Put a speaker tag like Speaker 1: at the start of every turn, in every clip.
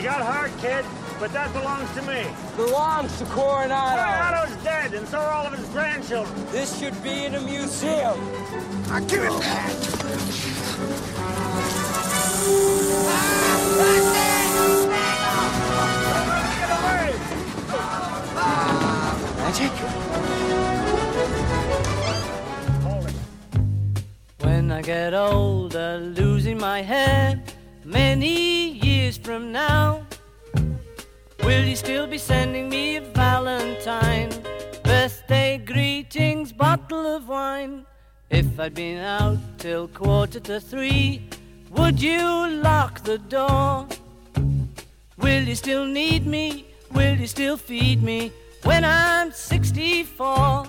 Speaker 1: You got heart, kid, but that belongs to me.
Speaker 2: Belongs to Coronado.
Speaker 1: Coronado's dead, and so are all of his grandchildren.
Speaker 2: This should be in a museum.
Speaker 1: I'll give it back.
Speaker 2: Magic?
Speaker 1: Hold it.
Speaker 3: When I get older, losing my hair, many years from now, will you still be sending me a Valentine, birthday greetings, bottle of wine? If I'd been out till 2:45, would you lock the door? Will you still need me? Will you still feed me when I'm 64?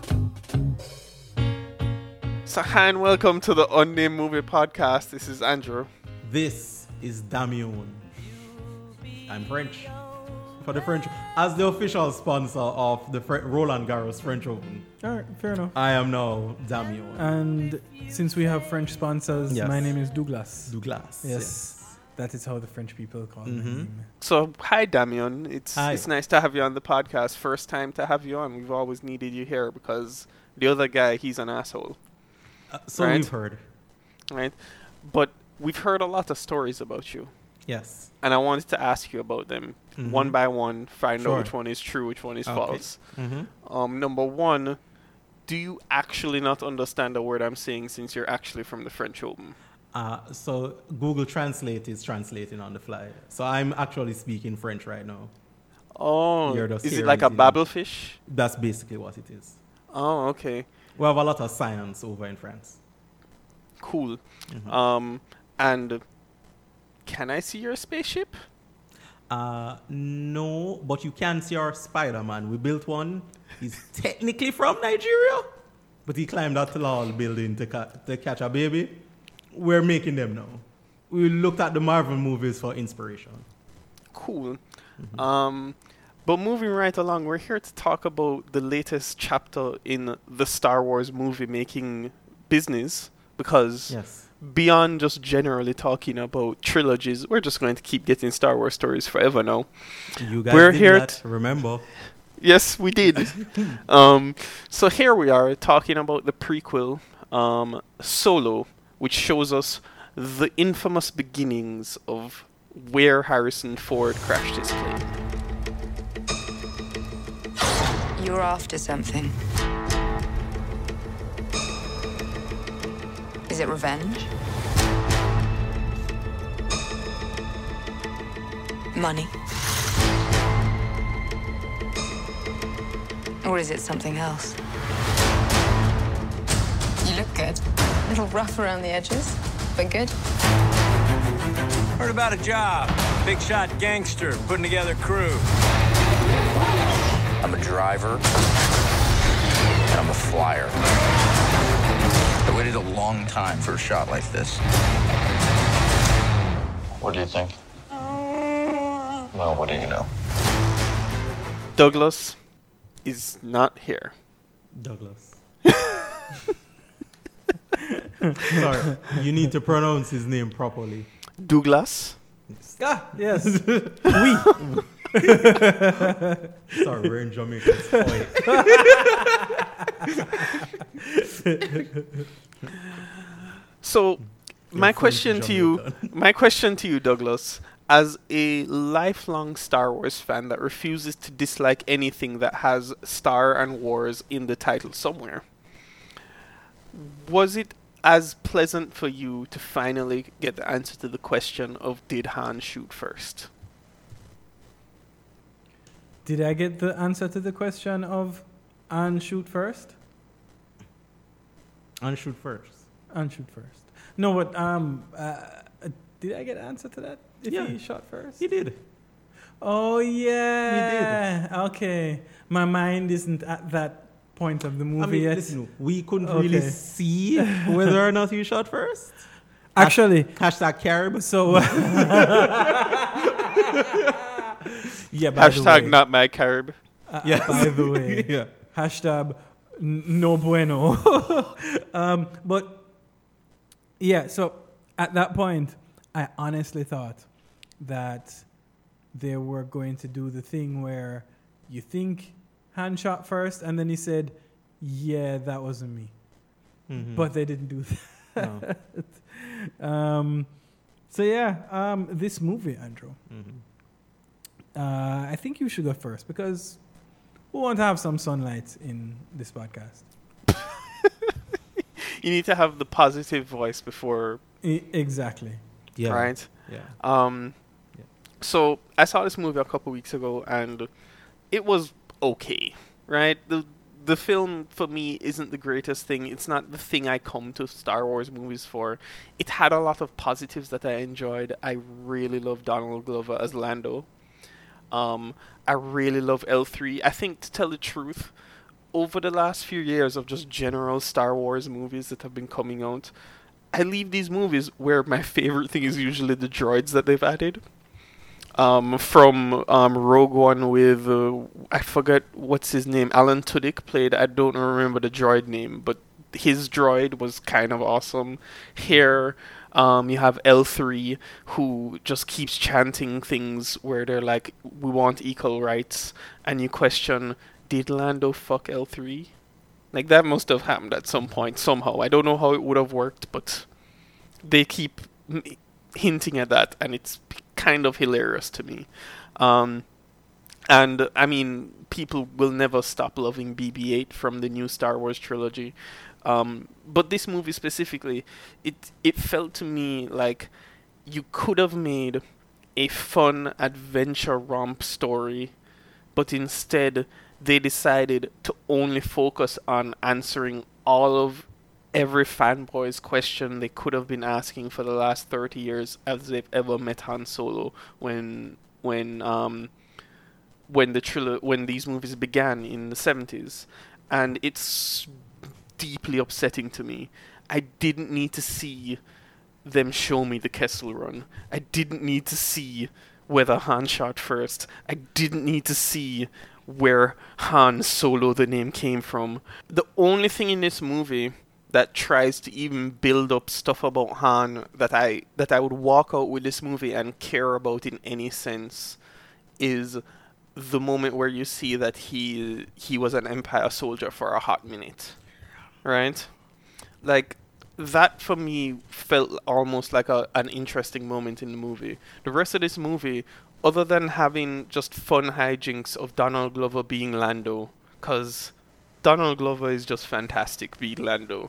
Speaker 4: So, hi and welcome to the Unnamed Movie Podcast. This is Andrew.
Speaker 5: This is Damion. I'm French. For the French, as the official sponsor of the Roland Garros French Open,
Speaker 6: All right, fair enough.
Speaker 5: I am now Damion.
Speaker 6: And since we have French sponsors,
Speaker 5: Yes.
Speaker 6: my name is Douglas.
Speaker 5: Douglas.
Speaker 6: Yes, that is how the French people call my name.
Speaker 4: So, hi Damian. It's
Speaker 5: Hi.
Speaker 4: nice to have you on the podcast. First time to have you on. We've always needed you here because the other guy, he's an asshole,
Speaker 5: So
Speaker 4: Right.
Speaker 5: we've heard.
Speaker 4: right? But we've heard a lot of stories about you,
Speaker 5: Yes.
Speaker 4: and I wanted to ask you about them one by one. Find
Speaker 5: Sure.
Speaker 4: out which one is true, which one is
Speaker 5: Okay.
Speaker 4: false.
Speaker 5: Mm-hmm.
Speaker 4: Number one, do you actually not understand the word I'm saying since you're actually from the French Open?
Speaker 5: So Google Translate is translating on the fly. So I'm actually speaking French right now.
Speaker 4: Oh,
Speaker 5: You're just
Speaker 4: is it
Speaker 5: hearing
Speaker 4: like a
Speaker 5: it in-
Speaker 4: babblefish?
Speaker 5: That's basically what it is.
Speaker 4: Oh, okay.
Speaker 5: We have a lot of science over in France.
Speaker 4: Cool.
Speaker 5: Mm-hmm.
Speaker 4: And can I see your spaceship?
Speaker 5: No, but you can see our Spider-Man. We built one. He's technically from Nigeria, but he climbed that tall building to catch a baby. We're making them now. We looked at the Marvel movies for inspiration.
Speaker 4: Cool. But moving right along, we're here to talk about the latest chapter in the Star Wars movie making business because
Speaker 5: Yes.
Speaker 4: beyond just generally talking about trilogies, we're just going to keep getting Star Wars stories forever now.
Speaker 5: You guys
Speaker 4: We're
Speaker 5: did
Speaker 4: here
Speaker 5: that, remember?
Speaker 4: Yes, we did. So here we are talking about the prequel, Solo, which shows us the infamous beginnings of where Harrison Ford crashed his plane.
Speaker 7: You're after something. Is it revenge? Money? Or is it something else? You look good. A little rough around the edges, but good.
Speaker 8: Heard about a job. Big shot gangster putting together crew.
Speaker 9: I'm a driver, and I'm a flyer. I waited a long time for a shot like this. What do you think? Well, what do you know?
Speaker 4: Douglas is not here.
Speaker 5: Douglas. Sorry, you need to pronounce his name properly.
Speaker 4: Douglas?
Speaker 6: Yes.
Speaker 5: Sorry, we're in Jamaica. Oi.
Speaker 4: So, my
Speaker 5: from
Speaker 4: question to you, Douglas, as a lifelong Star Wars fan that refuses to dislike anything that has Star and Wars in the title somewhere, was it as pleasant for you to finally get the answer to the question of did Han shoot first?
Speaker 6: Did I get the answer to the question of and shoot first?
Speaker 5: And shoot first.
Speaker 6: And shoot first. No, but did I get an answer to that? If
Speaker 5: Yeah.
Speaker 6: he shot first?
Speaker 5: He did.
Speaker 6: Oh yeah. Okay. My mind isn't at that point of the movie
Speaker 5: I mean,
Speaker 6: yet.
Speaker 5: listen, we couldn't
Speaker 6: Okay.
Speaker 5: really see whether or not he shot first.
Speaker 6: Actually,
Speaker 5: Hashtag Carib.
Speaker 6: so yeah. By the
Speaker 4: Hashtag
Speaker 6: way,
Speaker 4: not my Carib.
Speaker 5: Yes.
Speaker 6: By the way,
Speaker 5: Yeah.
Speaker 6: hashtag no bueno. But yeah, so at that point, I honestly thought that they were going to do the thing where you think Han shot first, and then he said, "Yeah, that wasn't me."
Speaker 5: Mhm.
Speaker 6: But they didn't do
Speaker 5: No.
Speaker 6: that. This movie, Andrew.
Speaker 5: Mhm.
Speaker 6: I think you should go first because we want to have some sunlight in this podcast.
Speaker 4: You need to have the positive voice before,
Speaker 6: Exactly.
Speaker 5: Yeah.
Speaker 4: right?
Speaker 5: Yeah. Yeah.
Speaker 4: So I saw this movie a couple weeks ago, and it was okay, right? The film for me isn't the greatest thing. It's not the thing I come to Star Wars movies for. It had a lot of positives that I enjoyed. I really love Donald Glover as Lando. I really love L3. I think, to tell the truth, over the last few years of just general Star Wars movies that have been coming out, I leave these movies where my favorite thing is usually the droids that they've added. From Rogue One with, I forget what's his name, Alan Tudyk played, I don't remember the droid name, but his droid was kind of awesome. Here, you have L3, who just keeps chanting things where they're like, we want equal rights, and you question, did Lando fuck L3? Like, that must have happened at some point, somehow. I don't know how it would have worked, but they keep hinting at that, and it's kind of hilarious to me. And, I mean, people will never stop loving BB-8 from the new Star Wars trilogy. But this movie specifically, it felt to me like you could have made a fun adventure romp story, but instead they decided to only focus on answering all of every fanboy's question they could have been asking for the last 30 years as they've ever met Han Solo when these movies began in the 70s. And it's deeply upsetting to me. I didn't need to see them show me the Kessel Run. I didn't need to see whether Han shot first. I didn't need to see where Han Solo the name came from. The only thing in this movie that tries to even build up stuff about Han that I would walk out with this movie and care about in any sense is the moment where you see that he was an Empire soldier for a hot minute. Right? Like, that for me felt almost like an interesting moment in the movie. The rest of this movie, other than having just fun hijinks of Donald Glover being Lando, because Donald Glover is just fantastic being Lando.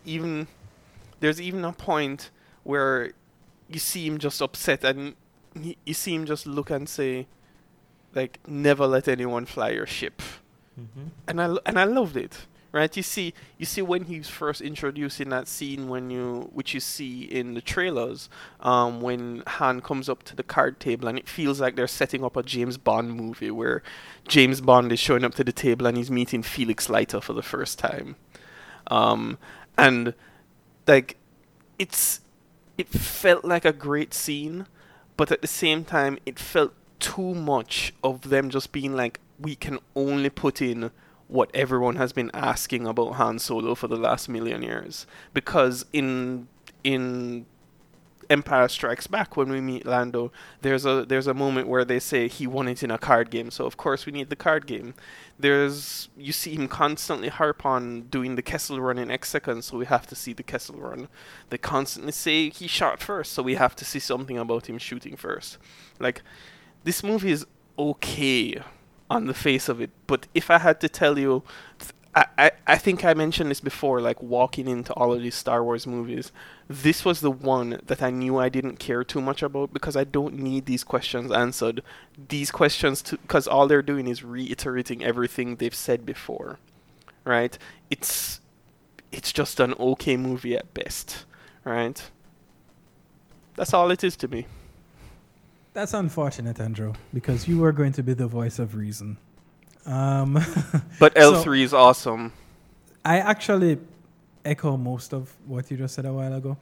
Speaker 4: There's even a point where you see him just upset and you see him just look and say, like, never let anyone fly your ship. Mm-hmm. And I loved it. Right, you see when he's first introduced in that scene which you see in the trailers, when Han comes up to the card table and it feels like they're setting up a James Bond movie where James Bond is showing up to the table and he's meeting Felix Leiter for the first time, and like it felt like a great scene, but at the same time it felt too much of them just being like, we can only put in what everyone has been asking about Han Solo for the last million years. Because in Empire Strikes Back, when we meet Lando, there's a moment where they say he won it in a card game, so of course we need the card game. You see him constantly harp on doing the Kessel Run in X seconds, so we have to see the Kessel Run. They constantly say he shot first, so we have to see something about him shooting first. Like, this movie is okay on the face of it, but if I had to tell you, I think I mentioned this before, like walking into all of these Star Wars movies, this was the one that I knew I didn't care too much about because I don't need these questions answered. These questions, because all they're doing is reiterating everything they've said before, right? It's just an okay movie at best, right? That's all it is to me.
Speaker 6: That's unfortunate, Andrew, because you were going to be the voice of reason.
Speaker 4: But L3 is awesome.
Speaker 6: I actually echo most of what you just said a while ago.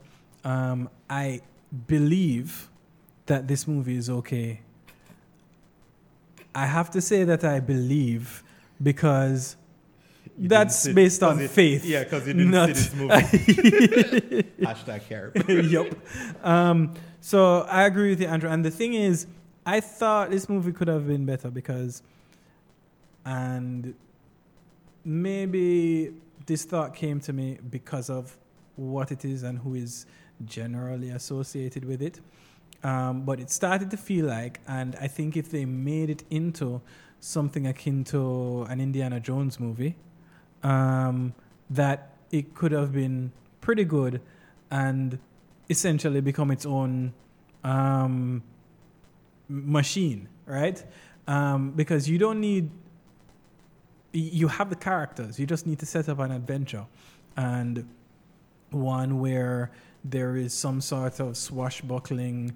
Speaker 6: I believe that this movie is okay. I have to say that I believe because that's based on faith.
Speaker 5: Yeah, because you didn't see this movie. Hashtag care.
Speaker 6: Yup. So I agree with you, Andrew. And the thing is, I thought this movie could have been better because, and maybe this thought came to me because of what it is and who is generally associated with it. But it started to feel like, and I think if they made it into something akin to an Indiana Jones movie, that it could have been pretty good and essentially become its own machine, right? Because you don't need, you have the characters, you just need to set up an adventure, and one where there is some sort of swashbuckling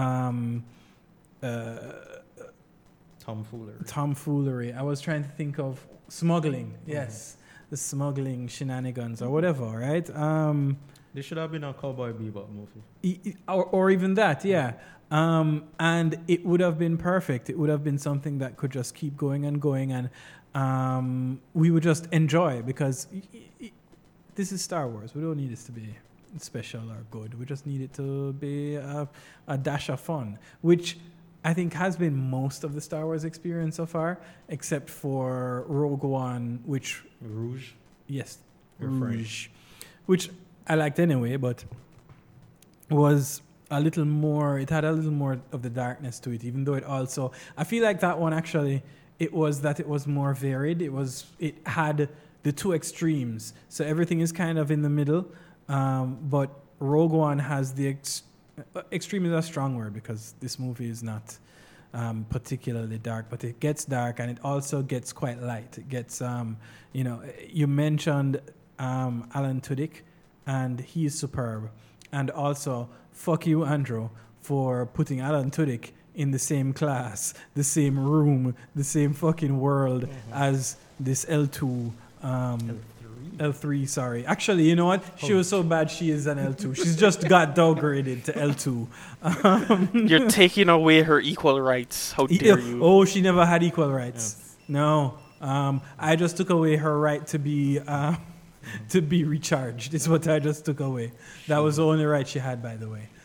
Speaker 6: tomfoolery. I was trying to think of smuggling. Yes, the smuggling shenanigans or whatever, right?
Speaker 5: This should have been a Cowboy Bebop movie.
Speaker 6: Or even that, yeah. And it would have been perfect. It would have been something that could just keep going and going, and we would just enjoy, because this is Star Wars. We don't need this to be special or good. We just need it to be a dash of fun, which I think has been most of the Star Wars experience so far, except for Rogue One, which...
Speaker 5: Rouge?
Speaker 6: Yes, Rouge. Which I liked anyway, but was a little more... It had a little more of the darkness to it, even though it also... I feel like that one actually, it was more varied. It had the two extremes. So everything is kind of in the middle, but Rogue One has the... extreme is a strong word because this movie is not particularly dark, but it gets dark and it also gets quite light. It gets, you mentioned Alan Tudyk, and he's superb. And also, fuck you, Andrew, for putting Alan Tudyk in the same class, the same room, the same fucking world as this L2. L3, sorry. Actually, you know what? She was so bad she is an L2. She's just got downgraded to L2.
Speaker 4: You're taking away her equal rights. How dare you?
Speaker 6: Oh, she never had equal rights. Yes. No. I just took away her right to be recharged. Is what I just took away. That was the only right she had, by the way.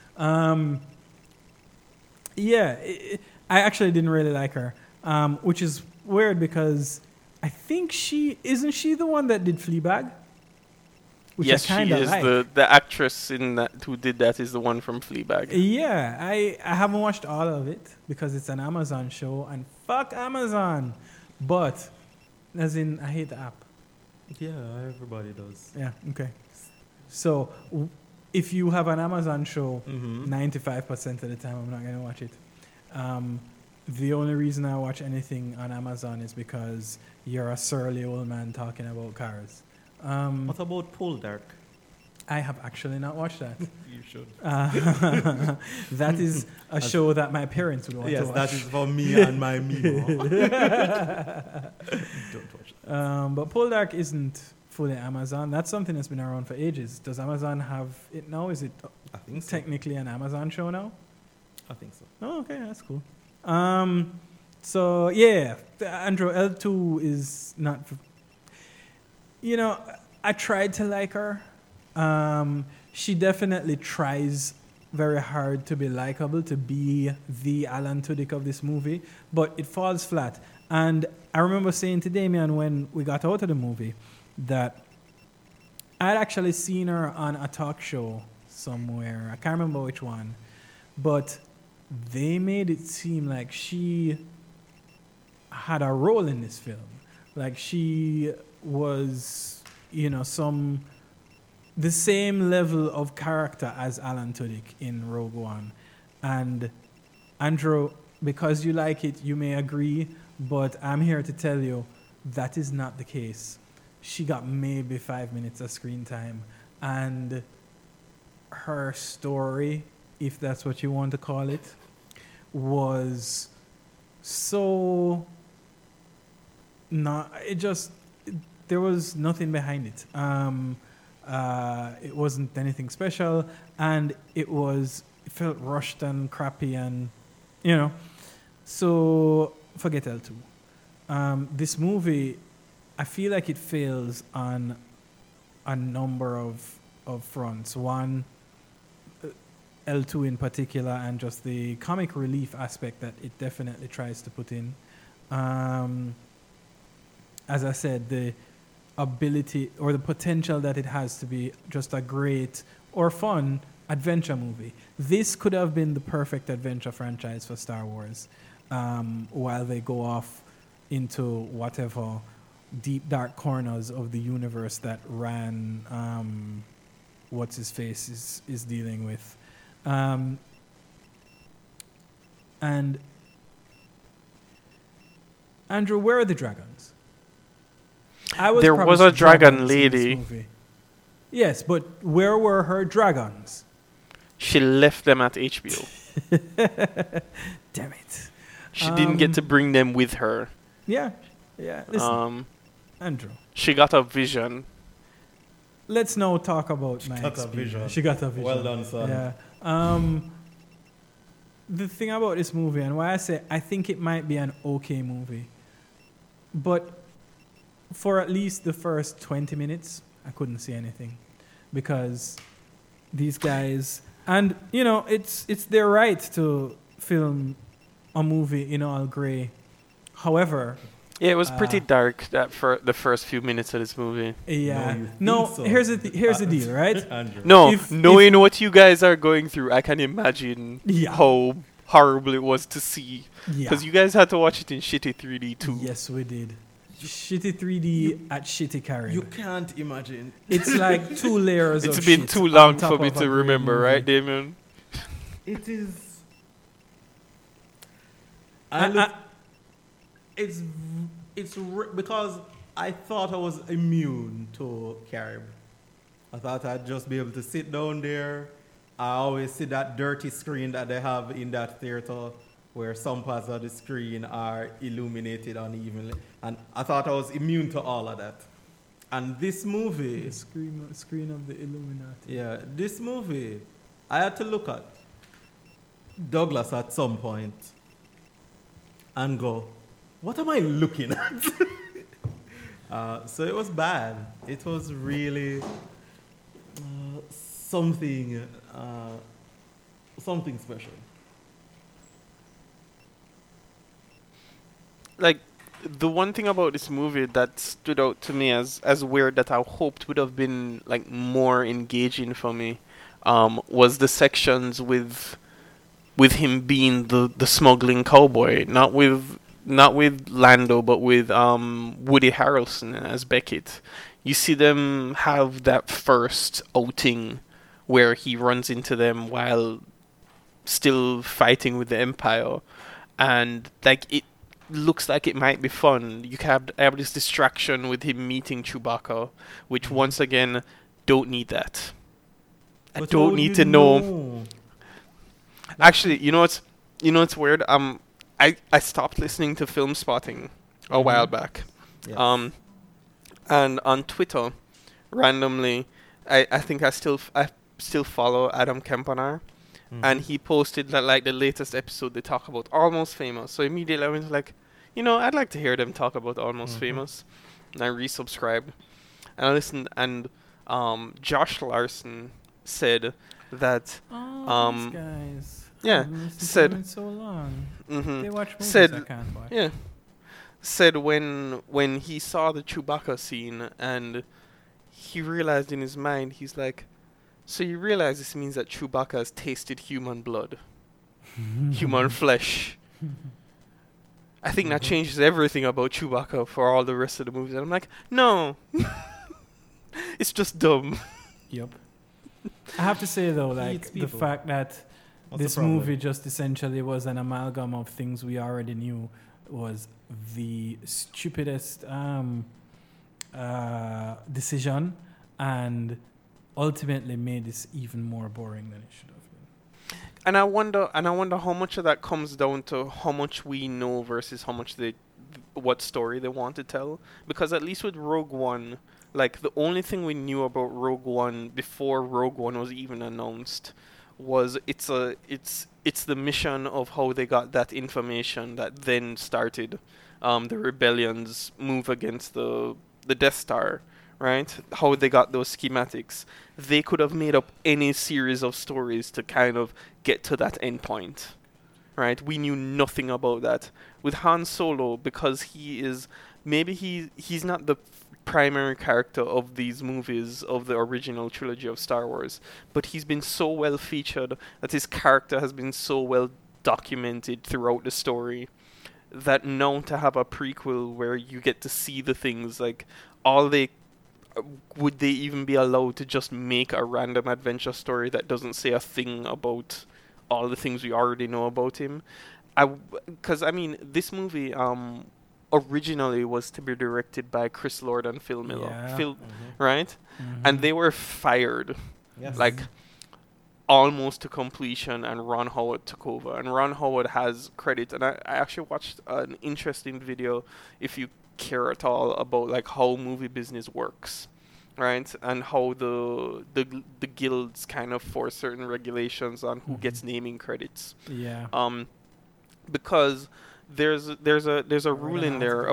Speaker 6: I actually didn't really like her, which is weird because I think isn't she the one that did Fleabag? Which
Speaker 4: yes, she is. Like. The actress in that who did that is the one from Fleabag.
Speaker 6: Yeah, I haven't watched all of it because it's an Amazon show, and fuck Amazon. But, as in, I hate the app.
Speaker 5: Yeah, everybody does.
Speaker 6: Yeah, okay. So, if you have an Amazon show, 95% of the time I'm not going to watch it. The only reason I watch anything on Amazon is because you're a surly old man talking about cars.
Speaker 5: What about Poldark?
Speaker 6: I have actually not watched that.
Speaker 5: You should.
Speaker 6: That is a show that my parents would want to watch.
Speaker 5: Yes, that is for me and my Mimo. Don't watch that.
Speaker 6: But Poldark isn't fully Amazon. That's something that's been around for ages. Does Amazon have it now? Is it
Speaker 5: I think so.
Speaker 6: Technically an Amazon show now?
Speaker 5: I think so.
Speaker 6: Oh, okay, that's cool. So yeah, Andrew L2 is not. I tried to like her. She definitely tries very hard to be likable, to be the Alan Tudyk of this movie, but it falls flat. And I remember saying to Damien when we got out of the movie that I'd actually seen her on a talk show somewhere. I can't remember which one, but they made it seem like she had a role in this film. Like she was, the same level of character as Alan Tudyk in Rogue One. And Andrew, because you like it, you may agree, but I'm here to tell you that is not the case. She got maybe 5 minutes of screen time, and her story, if that's what you want to call it, was so there was nothing behind it. It wasn't anything special, and it felt rushed and crappy, and so forget L2. This movie, I feel like it fails on a number of fronts. One, L2 in particular, and just the comic relief aspect that it definitely tries to put in. As I said, the ability or the potential that it has to be just a great or fun adventure movie. This could have been the perfect adventure franchise for Star Wars, while they go off into whatever deep dark corners of the universe that Ran what's his face is dealing with. And Andrew, where are the dragons?
Speaker 4: There was a dragon lady.
Speaker 6: Yes, but where were her dragons?
Speaker 4: She left them at HBO.
Speaker 6: Damn it.
Speaker 4: She didn't get to bring them with her.
Speaker 6: Yeah. Listen, Andrew.
Speaker 4: She got a vision.
Speaker 6: Let's now talk about my experience. She got a vision.
Speaker 5: Well done, son.
Speaker 6: Yeah. The thing about this movie, and why I say I think it might be an okay movie, but for at least the first 20 minutes, I couldn't see anything, because these guys, and you know, it's their right to film a movie in all grey. However,
Speaker 4: yeah, it was pretty dark that for the first few minutes of this movie.
Speaker 6: Yeah.
Speaker 5: So.
Speaker 6: Here's the deal, right?
Speaker 5: Andrew.
Speaker 4: No, knowing what you guys are going through, I can imagine
Speaker 6: Yeah.
Speaker 4: how horrible it was to see.
Speaker 6: Yeah.
Speaker 4: Because you guys had to watch it in shitty 3D too.
Speaker 6: Yes, we did. Shitty 3D at shitty Carib.
Speaker 5: You can't imagine.
Speaker 6: It's like 2 layers of
Speaker 4: It's been
Speaker 6: shit
Speaker 4: too
Speaker 6: on
Speaker 4: long
Speaker 6: top
Speaker 4: for me
Speaker 6: of a
Speaker 4: to
Speaker 6: grey
Speaker 4: remember,
Speaker 6: movie.
Speaker 4: right, Damien?
Speaker 5: It is. Because I thought I was immune to Carib. I thought I'd just be able to sit down there. I always see that dirty screen that they have in that theater where some parts of the screen are illuminated unevenly. And I thought I was immune to all of that. And this movie...
Speaker 6: The screen of the Illuminati.
Speaker 5: Yeah, this movie, I had to look at Douglas at some point and go, what am I looking at? So it was bad. It was really something special.
Speaker 4: Like, the one thing about this movie that stood out to me as weird that I hoped would have been like more engaging for me was the sections with him being the smuggling cowboy, not with Lando, but with Woody Harrelson as Beckett. You see them have that first outing where he runs into them while still fighting with the Empire, and like it looks like it might be fun. You can have this distraction with him meeting Chewbacca, which once again don't need that. I
Speaker 5: But
Speaker 4: don't
Speaker 5: how
Speaker 4: need
Speaker 5: do
Speaker 4: to
Speaker 5: you
Speaker 4: know. Actually, you know what's weird? I stopped listening to Film Spotting a while back.
Speaker 5: Yes.
Speaker 4: And on Twitter, randomly, I think I still follow Adam Kempenaar, and he posted that like the latest episode they talk about Almost Famous. So immediately I went like, I'd like to hear them talk about Almost Famous, and I resubscribed, and I listened, and Josh Larson said that
Speaker 6: These guys.
Speaker 4: yeah,
Speaker 6: I've listened to
Speaker 4: said-
Speaker 6: them in so long.
Speaker 4: mhm,
Speaker 6: They watch movies
Speaker 4: said
Speaker 6: I can't watch.
Speaker 4: yeah, said when he saw the Chewbacca scene and he realized in his mind, he's like, so you realize this means that Chewbacca has tasted human blood, human flesh. I think that changes everything about Chewbacca for all the rest of the movies. And I'm like, no, it's just dumb.
Speaker 6: Yep. I have to say though, like
Speaker 5: Eats
Speaker 6: the
Speaker 5: people.
Speaker 6: fact that
Speaker 5: What's
Speaker 6: this
Speaker 5: the problem?
Speaker 6: movie just essentially was an amalgam of things we already knew was the stupidest decision, and ultimately made this even more boring than it should have been.
Speaker 4: And I wonder how much of that comes down to how much we know versus how much what story they want to tell. Because at least with Rogue One, like the only thing we knew about Rogue One before Rogue One was even announced was it's the mission of how they got that information that then started the rebellion's move against the Death Star, right? How they got those schematics. They could have made up any series of stories to kind of get to that end point, right? We knew nothing about that. With Han Solo, because he's not the primary character of these movies, of the original trilogy of Star Wars, but he's been so well featured that his character has been so well documented throughout the story that now to have a prequel where you get to see the things, like, would they even be allowed to just make a random adventure story that doesn't say a thing about all the things we already know about him? Because this movie originally was to be directed by Chris Lord and Phil Miller, right? And they were fired, like, almost to completion, and Ron Howard took over. And Ron Howard has credit, and I actually watched an interesting video, if you care at all, about like how movie business works, right? And how the guilds kind of force certain regulations on who gets naming credits.
Speaker 6: Yeah.
Speaker 4: Because there's a rule in there,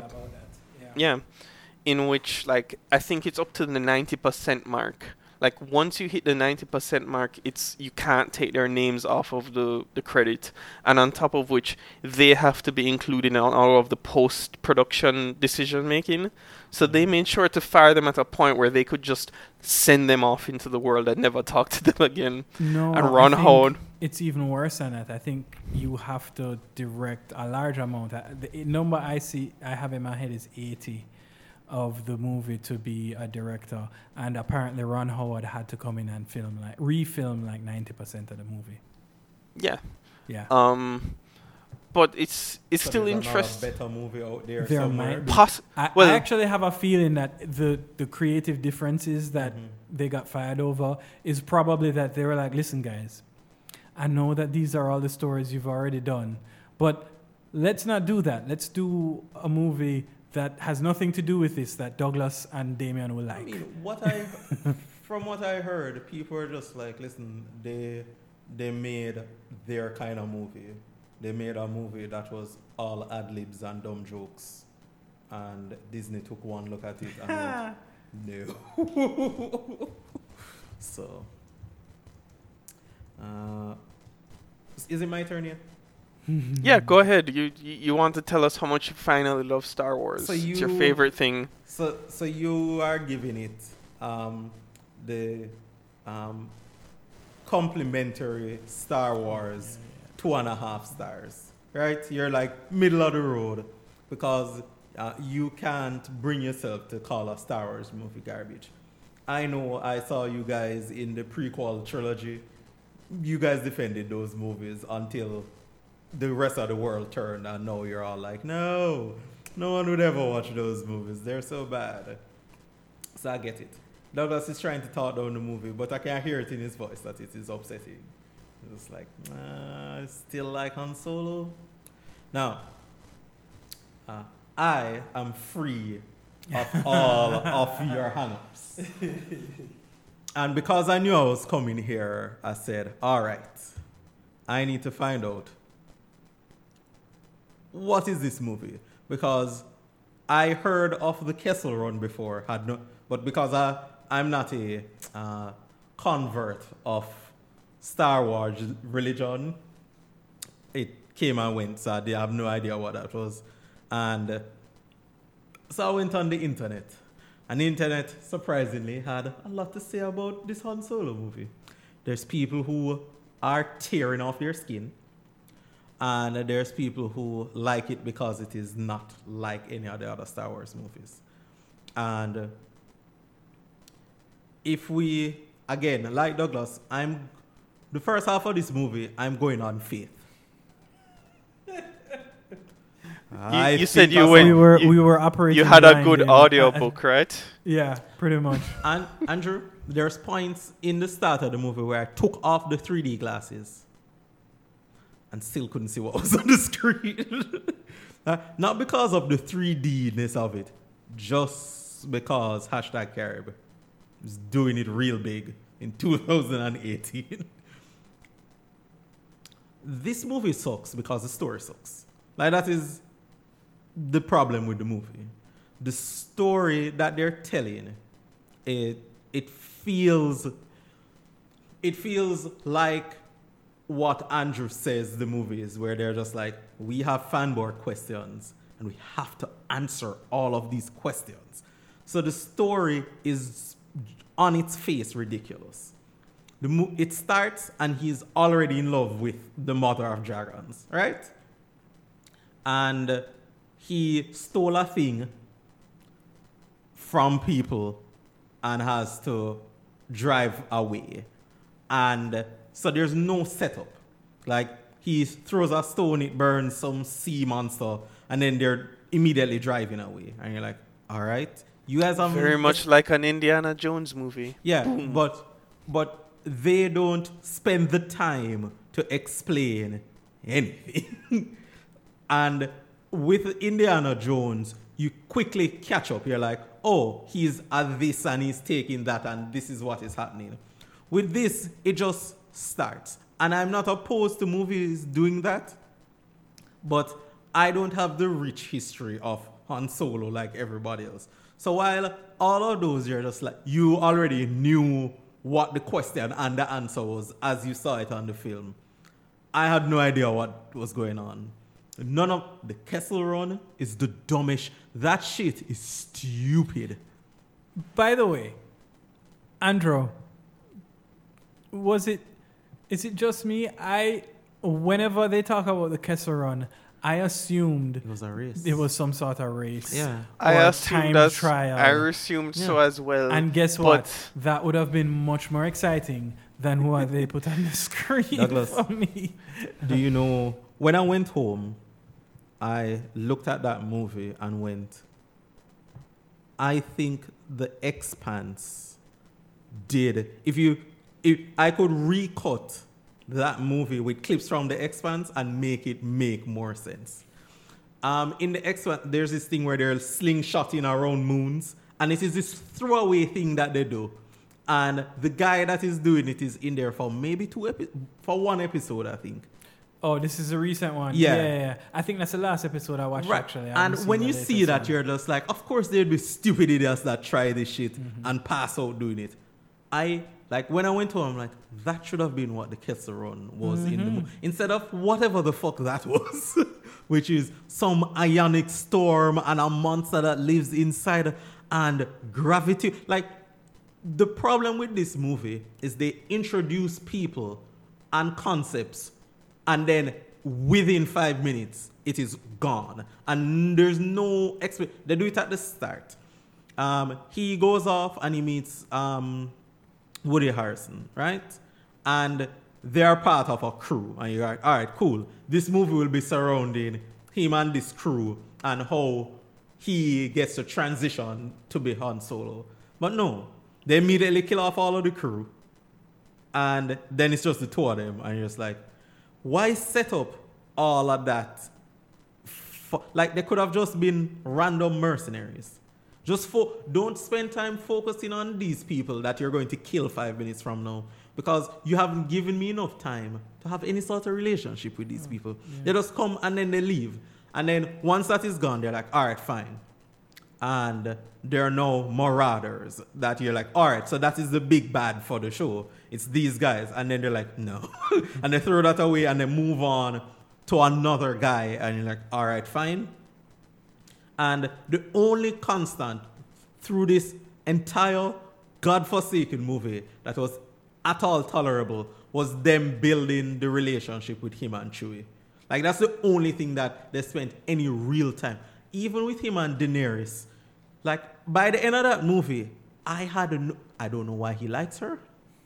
Speaker 4: in which, like, I think it's up to the 90% mark. Like, once you hit the 90% mark, you can't take their names off of the credit. And on top of which, they have to be included in all of the post-production decision-making. So they made sure to fire them at a point where they could just send them off into the world and never talk to them again.
Speaker 6: No,
Speaker 4: and Ron Howard.
Speaker 6: It's even worse than that. I think you have to direct a large amount. The number I have in my head is 80 of the movie to be a director, and apparently Ron Howard had to come in and refilm like 90% of the movie.
Speaker 4: Yeah.
Speaker 6: But
Speaker 4: it's still interesting.
Speaker 5: Better movie out there
Speaker 6: somewhere. I actually have a feeling that the creative differences that they got fired over is probably that they were like, listen guys, I know that these are all the stories you've already done, but let's not do that. Let's do a movie that has nothing to do with this, that Douglas and Damien will like.
Speaker 5: I mean, from what I heard, people are just like, listen, they made their kind of movie. They made a movie that was all ad-libs and dumb jokes. And Disney took one look at it and went, no. So, is it my turn yet?
Speaker 4: Yeah, go ahead. You want to tell us how much you finally love Star Wars? It's your favorite thing.
Speaker 5: So you are giving it the complimentary Star Wars 2.5 stars, right? You're like middle of the road because you can't bring yourself to call a Star Wars movie garbage. I know I saw you guys in the prequel trilogy. You guys defended those movies until the rest of the world turned, and now you're all like, no one would ever watch those movies. They're so bad. So I get it. Douglas is trying to talk down the movie, but I can hear it in his voice that it is upsetting. It's like, I still like Han Solo. Now, I am free of all of your hang-ups. And because I knew I was coming here, I said, all right, I need to find out, what is this movie? Because I heard of the Kessel Run before, but because I'm not a convert of Star Wars religion, it came and went, so I have no idea what that was. And so I went on the internet. And the internet, surprisingly, had a lot to say about this Han Solo movie. There's people who are tearing off their skin. And there's people who like it because it is not like any of the other Star Wars movies. And if we, again, like Douglas, the first half of this movie, I'm going on faith.
Speaker 4: You said we
Speaker 6: were operating.
Speaker 4: You had a good audio book, right?
Speaker 6: Yeah, pretty much.
Speaker 5: And Andrew, there's points in the start of the movie where I took off the 3D glasses and still couldn't see what was on the screen. Not because of the 3D-ness of it, just because #Carib is doing it real big in 2018. This movie sucks because the story sucks. Like, that is the problem with the movie. The story that they're telling it feels like what Andrew says the movie is, where they're just like, we have fanboy questions and we have to answer all of these questions. So the story is on its face ridiculous. It starts and he's already in love with the mother of dragons, right? And he stole a thing from people and has to drive away. And so there's no setup. Like, he throws a stone, it burns some sea monster, and then they're immediately driving away. And you're like, all right, you guys are...
Speaker 4: Very much like an Indiana Jones movie.
Speaker 5: Yeah, but they don't spend the time to explain anything. And with Indiana Jones, you quickly catch up. You're like, oh, he's at this and he's taking that and this is what is happening. With this, it just starts. And I'm not opposed to movies doing that, but I don't have the rich history of Han Solo like everybody else. So while all of those, you're just like, you already knew what the question and the answer was as you saw it on the film. I had no idea what was going on. None of the Kessel Run is the dumbest. That shit is stupid.
Speaker 6: By the way, Andrew, is it just me? Whenever they talk about the Kessel Run, I assumed
Speaker 5: it was a race.
Speaker 6: It was some sort of race.
Speaker 5: Yeah.
Speaker 4: I assumed
Speaker 6: trial.
Speaker 4: so as well.
Speaker 6: And guess what? That would have been much more exciting than what they put on the screen
Speaker 5: Douglas,
Speaker 6: for me.
Speaker 5: Do you know, when I went home, I looked at that movie and went, I think The Expanse did. If I could recut that movie with clips from The Expanse and make it make more sense. In The Expanse, there's this thing where they're slingshotting around moons, and it is this throwaway thing that they do. And the guy that is doing it is in there for maybe for one episode, I think.
Speaker 6: Oh, this is a recent one.
Speaker 5: Yeah.
Speaker 6: I think that's the last episode I watched, actually.
Speaker 5: And when you see that, you're just like, of course there'd be stupid idiots that try this shit and pass out doing it. When I went home, I'm like, that should have been what the Kessel Run was in the movie. Instead of whatever the fuck that was, which is some ionic storm and a monster that lives inside and gravity. Like, the problem with this movie is they introduce people and concepts, and then within 5 minutes, it is gone. And there's no they do it at the start. He goes off and he meets Woody Harrelson, right? And they're part of a crew. And you're like, all right, cool. This movie will be surrounding him and this crew and how he gets to transition to be Han Solo. But no, they immediately kill off all of the crew. And then it's just the two of them. And you're just like, why set up all of that? They could have just been random mercenaries. Don't spend time focusing on these people that you're going to kill 5 minutes from now, because you haven't given me enough time to have any sort of relationship with these people. Yeah. They just come and then they leave. And then once that is gone, they're like, all right, fine. And there are no marauders that you're like, all right, so that is the big bad for the show. It's these guys. And then they're like, no. And they throw that away and they move on to another guy. And you're like, all right, fine. And the only constant through this entire godforsaken movie that was at all tolerable was them building the relationship with him and Chewie. Like, that's the only thing that they spent any real time. Even with him and Daenerys. Like, by the end of that movie, I don't know why he likes her.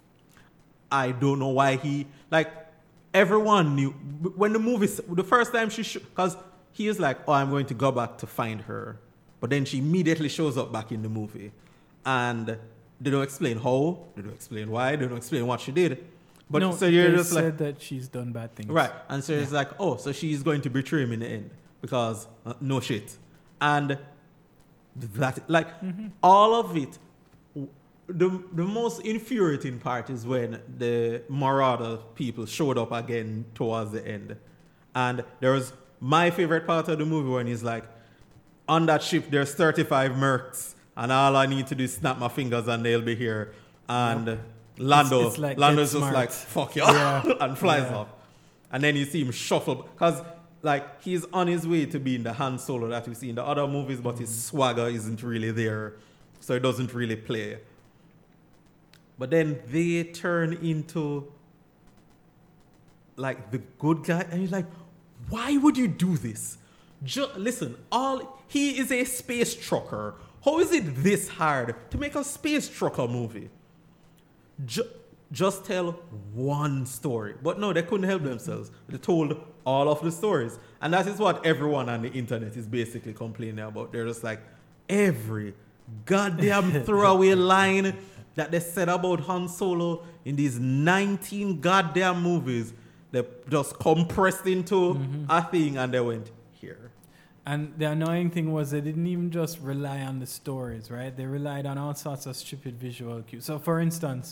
Speaker 5: I don't know why everyone knew. When the first time because he is like, oh, I'm going to go back to find her. But then she immediately shows up back in the movie. And they don't explain how, they don't explain why, they don't explain what she did. But
Speaker 6: no,
Speaker 5: so you're
Speaker 6: they
Speaker 5: just
Speaker 6: said
Speaker 5: like,
Speaker 6: that she's done bad things.
Speaker 5: Right. And so it's like, oh, so she's going to betray him in the end. Because no shit. And that, all of it, the most infuriating part is when the Marauder people showed up again towards the end. And there was my favorite part of the movie when he's like, on that ship there's 35 mercs and all I need to do is snap my fingers and they'll be here. And Lando,
Speaker 6: It's like,
Speaker 5: Lando's
Speaker 6: get
Speaker 5: just
Speaker 6: smart.
Speaker 5: like, fuck you,
Speaker 6: Yeah.
Speaker 5: and flies
Speaker 6: Yeah.
Speaker 5: off. And then you see him shuffle, because like he's on his way to being the Han Solo that we see in the other movies, but his swagger isn't really there, so it doesn't really play. But then they turn into like the good guy, and you're like, why would you do this? Listen, he is a space trucker. How is it this hard to make a space trucker movie? Just tell one story. But no, they couldn't help themselves. They told all of the stories. And that is what everyone on the internet is basically complaining about. They're just like, every goddamn throwaway line that they said about Han Solo in these 19 goddamn movies, they just compressed into a thing and they went here.
Speaker 6: And the annoying thing was they didn't even just rely on the stories, right? They relied on all sorts of stupid visual cues. So, for instance,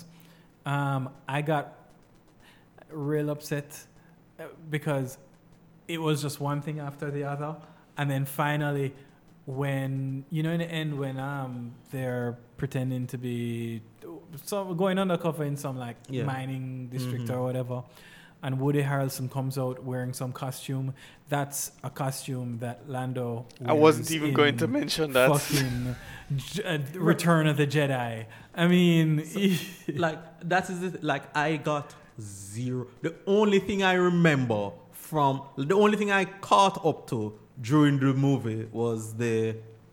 Speaker 6: I got real upset because it was just one thing after the other. And then finally, when, you know, in the end, when they're pretending to be going undercover in some like mining district or whatever, and Woody Harrelson comes out wearing some costume. That's a costume that Lando wears.
Speaker 4: I wasn't even going to mention that.
Speaker 6: Fucking Return of the Jedi. I mean,
Speaker 5: Like, that is it. Like, I got zero. The only thing I remember the only thing I caught up to during the movie was the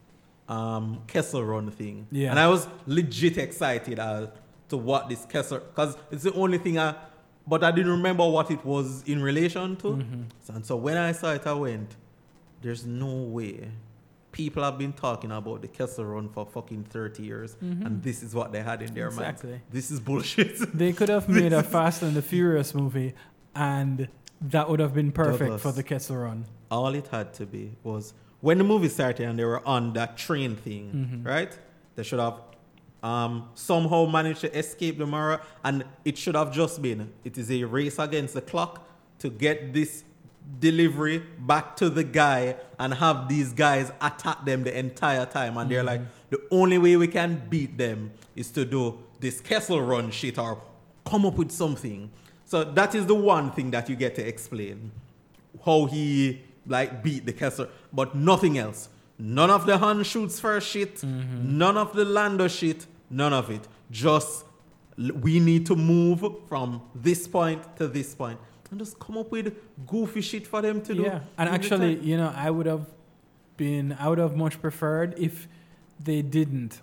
Speaker 5: Kessel Run thing.
Speaker 6: Yeah.
Speaker 5: And I was legit excited to what this Kessel, because it's the only thing but I didn't remember what it was in relation to. And so when I saw it, I went, there's no way. People have been talking about the Kessel Run for fucking 30 years, and this is what they had in their
Speaker 6: Exactly.
Speaker 5: minds. This is bullshit.
Speaker 6: They could have made a Fast and the Furious movie, and that would have been perfect
Speaker 5: Douglas.
Speaker 6: for the Kessel Run.
Speaker 5: All it had to be was when the movie started and they were on that train thing, right? They should have somehow managed to escape the mirror, and it should have just been, it is a race against the clock to get this delivery back to the guy and have these guys attack them the entire time. And they're like, the only way we can beat them is to do this Kessel Run shit or come up with something. So that is the one thing that you get to explain, how he like beat the Kessel, but nothing else. None of the Han shoots first shit, none of the Lando shit, none of it. Just we need to move from this point to this point and just come up with goofy shit for them to do.
Speaker 6: Yeah, and actually, you know, I would have much preferred if they didn't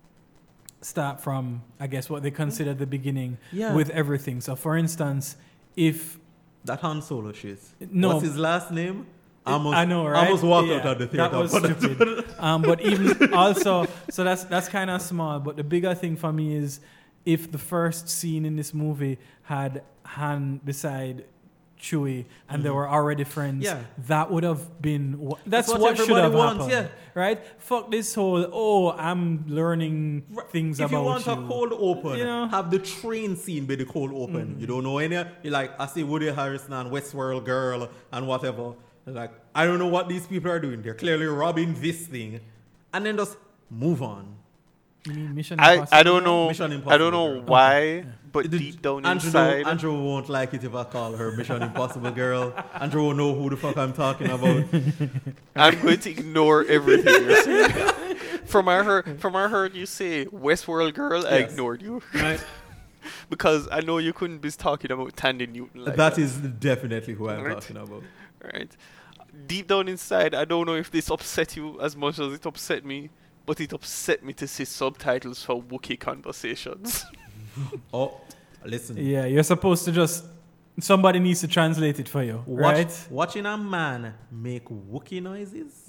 Speaker 6: start from, I guess, what they consider the beginning with everything. So, for instance, if
Speaker 5: that Han Solo shit,
Speaker 6: no,
Speaker 5: what's his last name?
Speaker 6: I know, right?
Speaker 5: I almost walked out of the theater.
Speaker 6: That was stupid. But even also, so that's kind of small. But the bigger thing for me is if the first scene in this movie had Han beside Chewie and they were already friends, that would have been that's what should have happened, right? Fuck this whole I'm learning things
Speaker 5: if
Speaker 6: about
Speaker 5: you want a cold open,
Speaker 6: you know?
Speaker 5: have the train scene be the cold open. You don't know any. You like I see Woody Harrelson and Westworld Girl and whatever. Like, I don't know what these people are doing. They're clearly robbing this thing. And then just move on.
Speaker 6: You mean Mission
Speaker 4: I
Speaker 6: Impossible?
Speaker 4: don't know.
Speaker 5: Mission
Speaker 4: I
Speaker 5: Impossible
Speaker 4: don't know
Speaker 5: girl.
Speaker 4: why, but deep down inside,
Speaker 5: Andrew won't like it if I call her Mission Impossible Girl. Andrew won't know who the fuck I'm talking about.
Speaker 4: I'm going to ignore everything you're saying. From I heard you say Westworld Girl, I
Speaker 5: Yes.
Speaker 4: ignored you.
Speaker 5: Right?
Speaker 4: Because I know you couldn't be talking about Tandy Newton like
Speaker 5: That is definitely who I'm
Speaker 4: Right.
Speaker 5: talking about.
Speaker 4: Right. Deep down inside, I don't know if this upset you as much as it upset me, but it upset me to see subtitles for Wookiee conversations.
Speaker 5: Oh, listen.
Speaker 6: Yeah, you're supposed to just somebody needs to translate it for you, right?
Speaker 5: Watching a man make Wookiee noises,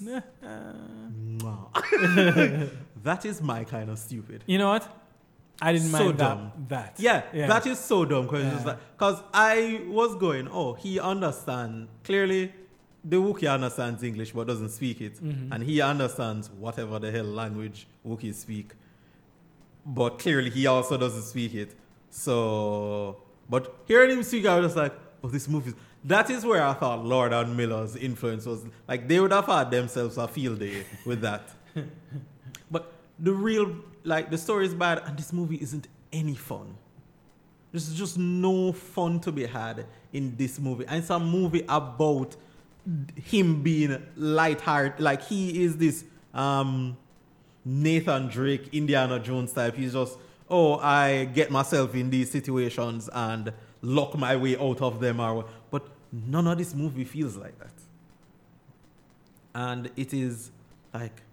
Speaker 5: that is my kind of stupid.
Speaker 6: You know what? I didn't
Speaker 5: So
Speaker 6: mind
Speaker 5: dumb.
Speaker 6: that.
Speaker 5: Yeah, that is so dumb because I was going, he understands clearly. The Wookiee understands English but doesn't speak it, and he understands whatever the hell language Wookiees speak, but clearly he also doesn't speak it. So, but hearing him speak, I was just like, this movie. That is where I thought Lord and Miller's influence was. Like, they would have had themselves a field day with that. But the story is bad, and this movie isn't any fun. There's just no fun to be had in this movie. And it's a movie about him being lighthearted. Like, he is this Nathan Drake, Indiana Jones type. He's just, I get myself in these situations and lock my way out of them. But none of this movie feels like that. And it is like,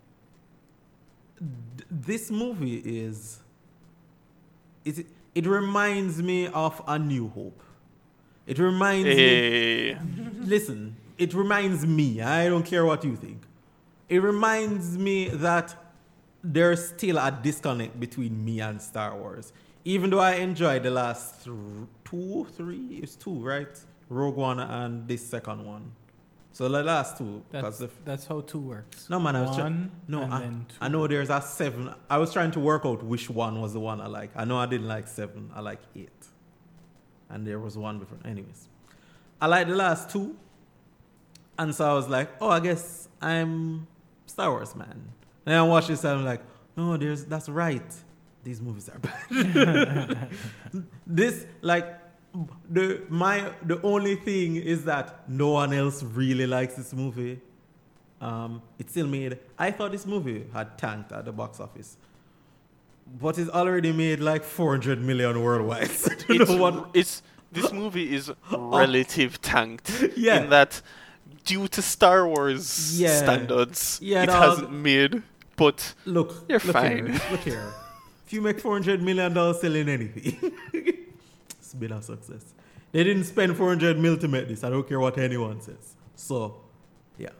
Speaker 5: this movie is, it reminds me of A New Hope. It reminds me, listen, it reminds me, I don't care what you think. It reminds me that there's still a disconnect between me and Star Wars. Even though I enjoyed the last it's two, right? Rogue One and this second one. So the last two.
Speaker 6: That's how 2 works.
Speaker 5: No, man, I know there's a 7. I was trying to work out which one was the one I like. I know I didn't like 7. I like 8. And there was one before. Anyways, I like the last 2. And so I was like, I guess I'm Star Wars man. And I watched this and I'm like, no, that's right. These movies are bad. This, like, the only thing is that no one else really likes this movie. It still made. I thought this movie had tanked at the box office, but it's already made like 400 million worldwide.
Speaker 4: This movie is relative tanked in that, due to Star Wars standards, it hasn't made. But you're fine.
Speaker 5: Look here. If you make $400 million selling anything, it's been a success. They didn't spend 400 mil to make this. I don't care what anyone says. So, yeah.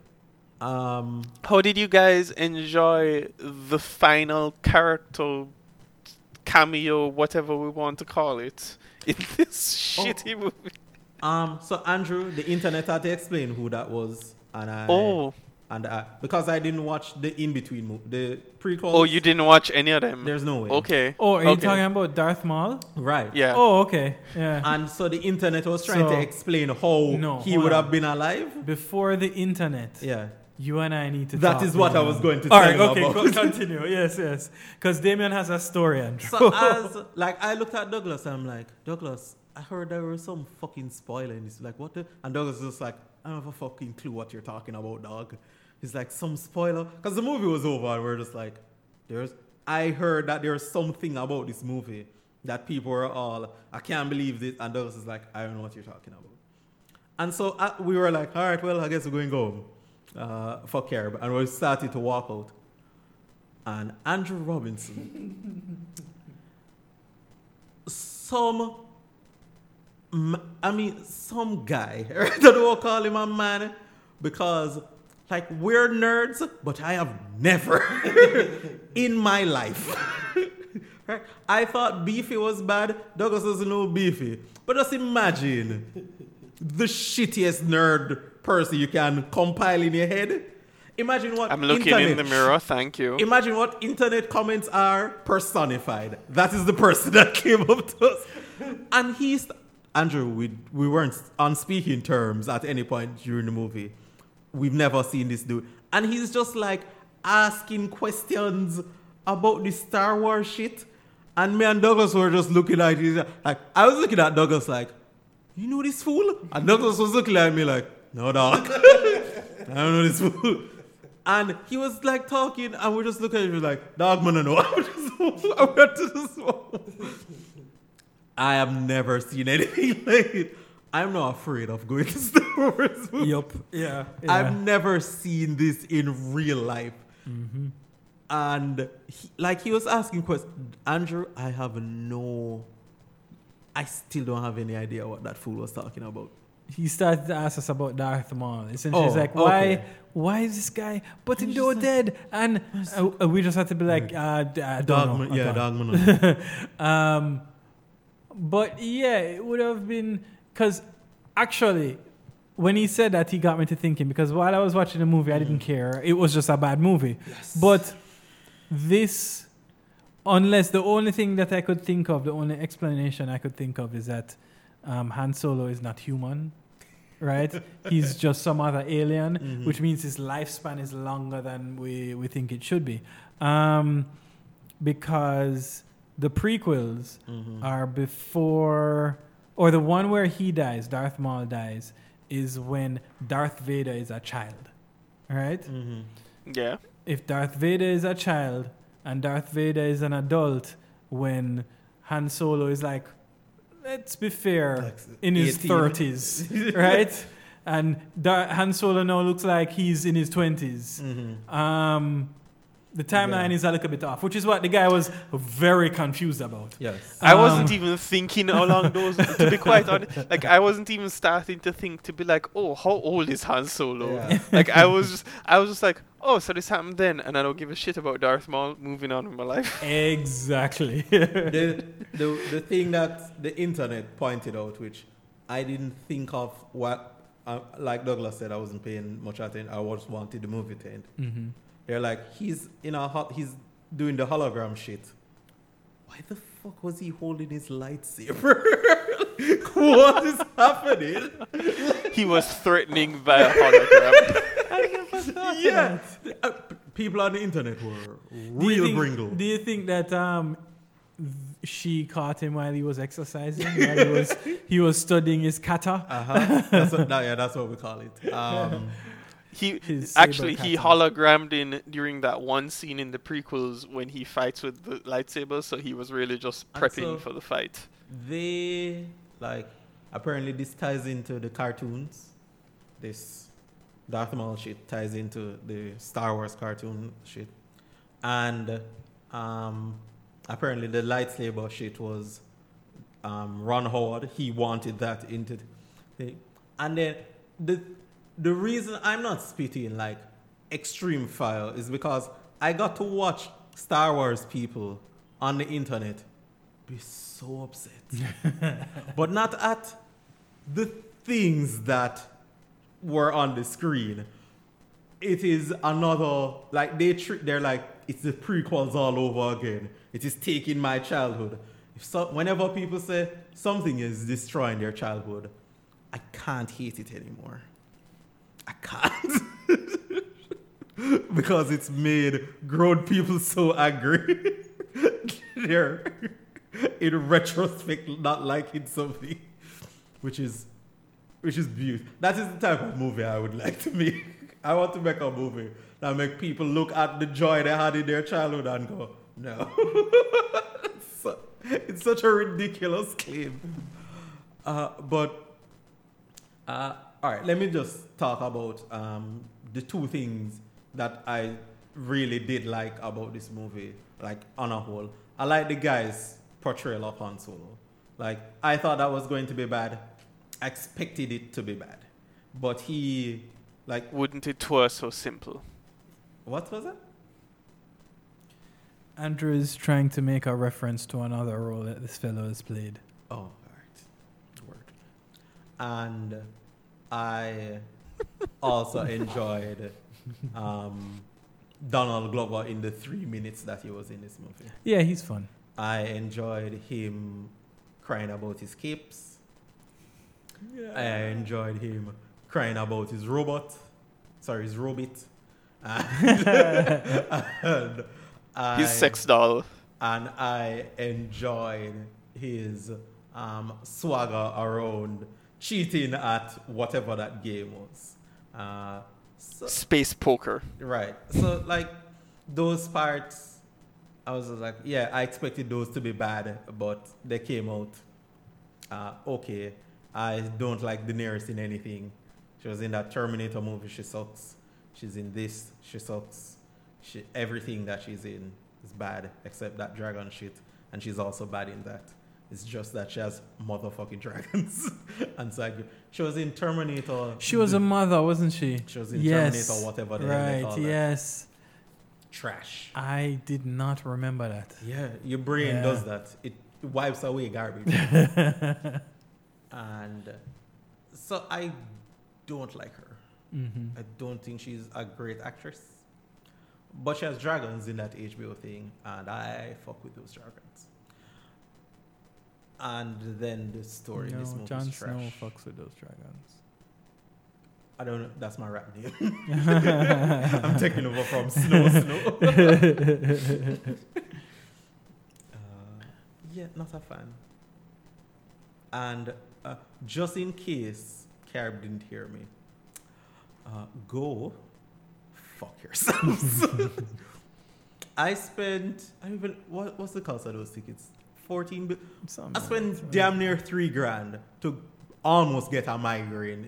Speaker 4: How did you guys enjoy the final character cameo, whatever we want to call it, in this shitty movie?
Speaker 5: So Andrew, the internet had to explain who that was, and because I didn't watch the in-between the prequels.
Speaker 4: Oh, you didn't watch any of them?
Speaker 5: There's no way.
Speaker 4: Okay.
Speaker 6: Oh, are you talking about Darth Maul?
Speaker 5: Right.
Speaker 4: Yeah.
Speaker 6: Oh, okay. Yeah.
Speaker 5: And so the internet was trying to explain how he would have been alive.
Speaker 6: Before the internet.
Speaker 5: Yeah.
Speaker 6: You and I need to
Speaker 5: talk. That is what I was going to
Speaker 6: tell
Speaker 5: you
Speaker 6: about.
Speaker 5: All right,
Speaker 6: continue. Yes. Because Damien has a story, Andrew.
Speaker 5: So I looked at Douglas and I'm like, Douglas, I heard there was some fucking spoiler in this. Like, what the? And Douglas was just like, I don't have a fucking clue what you're talking about, dog. He's like, some spoiler? Because the movie was over and we're just like, I heard that there's something about this movie that people were all, I can't believe this. And Douglas is like, I don't know what you're talking about. And so we were like, all right, well, I guess we're going home for care. And we started to walk out. And Andrew Robinson, some guy, I don't know what to call him a man, because like, we're nerds, but I have never in my life. Right? I thought Beefy was bad. Douglas doesn't know Beefy. But just imagine the shittiest nerd person you can compile in your head. Imagine what
Speaker 4: I'm looking in the mirror, thank you.
Speaker 5: Imagine what internet comments are personified. That is the person that came up to us. And Andrew, we weren't on speaking terms at any point during the movie. We've never seen this dude. And he's just like asking questions about the Star Wars shit. And me and Douglas were just looking at it. Like, I was looking at Douglas like, you know this fool? And Douglas was looking at me like, no, dog. I don't know this fool. And he was like talking, and we're just looking at him like, dog, man, I know. I went to this one. I have never seen anything like it. I'm not afraid of going to Star Wars movies.
Speaker 6: Yup. Yeah.
Speaker 5: I've never seen this in real life.
Speaker 6: Mm-hmm.
Speaker 5: And he was asking questions. Andrew, I still don't have any idea what that fool was talking about.
Speaker 6: He started to ask us about Darth Maul. Essentially, he's like, why is this guy Button-Door dead? And we just had to be like, I don't know.
Speaker 5: Dogman.
Speaker 6: But yeah, it would have been, because actually, when he said that, he got me to thinking, because while I was watching the movie, I didn't care. It was just a bad movie.
Speaker 5: Yes.
Speaker 6: But this, unless the only thing that I could think of, the only explanation I could think of is that Han Solo is not human, right? He's just some other alien, which means his lifespan is longer than we think it should be. because the prequels are before, or the one where he dies, Darth Maul dies, is when Darth Vader is a child. Right?
Speaker 4: Yeah.
Speaker 6: If Darth Vader is a child and Darth Vader is an adult when Han Solo is like, let's be fair,
Speaker 5: Like
Speaker 6: in his
Speaker 5: 18.
Speaker 6: 30s, right? And Han Solo now looks like he's in his 20s. The timeline is a little bit off, which is what the guy was very confused about.
Speaker 5: Yes.
Speaker 4: I wasn't even thinking along those, to be quite honest. Like, I wasn't even starting to think to be like, oh, how old is Han Solo?
Speaker 5: Yeah.
Speaker 4: Like, I was just like, oh, so this happened then, and I don't give a shit about Darth Maul, moving on with my life.
Speaker 6: Exactly.
Speaker 5: The thing that the internet pointed out, which I didn't think of, what like Douglas said, I wasn't paying much attention. I just wanted the movie to end. They're like, he's he's doing the hologram shit. Why the fuck was he holding his lightsaber? What is happening?
Speaker 4: He was threatening by a hologram.
Speaker 5: Yeah. People on the internet were real bringle.
Speaker 6: Do you think that she caught him while he was exercising? While he was studying his kata?
Speaker 5: That's what we call it.
Speaker 4: He
Speaker 6: His
Speaker 4: actually
Speaker 6: saber
Speaker 4: he
Speaker 6: kata.
Speaker 4: hologrammed in during that one scene in the prequels when he fights with the lightsaber, so he was really just
Speaker 5: And
Speaker 4: prepping
Speaker 5: so-
Speaker 4: for the fight.
Speaker 5: They, like, apparently this ties into the cartoons. This Darth Maul shit ties into the Star Wars cartoon shit. And apparently the lightsaber shit was Ron Howard. He wanted that into the thing. And then the reason I'm not spitting like extreme fire is because I got to watch Star Wars people on the internet be so upset. But not at the things that were on the screen. It is another, like, they're like, it's the prequels all over again. It is taking my childhood. Whenever people say something is destroying their childhood, I can't hate it anymore. I can't. Because it's made grown people so angry. They're, in retrospect, not liking something. Which is beautiful. That is the type of movie I would like to make. I want to make a movie that make people look at the joy they had in their childhood and go, no. It's such a ridiculous claim. All right, let me just talk about the two things that I really did like about this movie, like on a whole. I like the guy's portrayal of Han Solo. Like, I thought that was going to be bad. I expected it to be bad. But he, like...
Speaker 4: Wouldn't it were so simple?
Speaker 5: What was it?
Speaker 6: Andrew is trying to make a reference to another role that this fellow has played.
Speaker 5: Oh, all right. Word. And I also enjoyed Donald Glover in the 3 minutes that he was in this movie.
Speaker 6: Yeah, he's fun.
Speaker 5: I enjoyed him crying about his capes. Yeah. I enjoyed him crying about his robot. Sorry, his robot. And
Speaker 4: His sex doll.
Speaker 5: And I enjoyed his swagger around cheating at whatever that game was.
Speaker 4: Space poker.
Speaker 5: Right. So, like, those parts, I was like, yeah, I expected those to be bad, but they came out okay. I don't like Daenerys in anything. She was in that Terminator movie, she sucks. She's in this, she sucks. Everything that she's in is bad, except that dragon shit. And she's also bad in that. It's just that she has motherfucking dragons. And so she was in Terminator.
Speaker 6: She was a mother, wasn't she?
Speaker 5: She was in Terminator, whatever the hell they call
Speaker 6: Right,
Speaker 5: that.
Speaker 6: yes.
Speaker 5: Trash.
Speaker 6: I did not remember that.
Speaker 5: Yeah, your brain does that. It wipes away garbage. And so I don't like her. I don't think she's a great actress. But she has dragons in that HBO thing, and I fuck with those dragons. And then the story in this movie
Speaker 6: Jon
Speaker 5: is trash.
Speaker 6: Snow fucks with those dragons.
Speaker 5: I don't know. That's my rap name. I'm taking over from Snow. Yeah, not a fan. And just in case Carib didn't hear me, go fuck yourselves. I spent, what's the cost of those tickets? 14. I spent damn near $3,000 to almost get a migraine.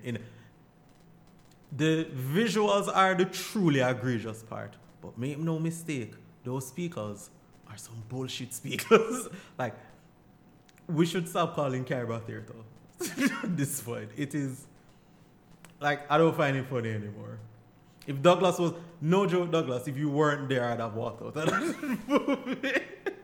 Speaker 5: The visuals are the truly egregious part, but make no mistake, those speakers are some bullshit speakers. Like, we should stop calling Caribou Theatre. At this point, it is like, I don't find it funny anymore. If Douglas was, no joke, Douglas, if you weren't there, I'd have walked out of the movie.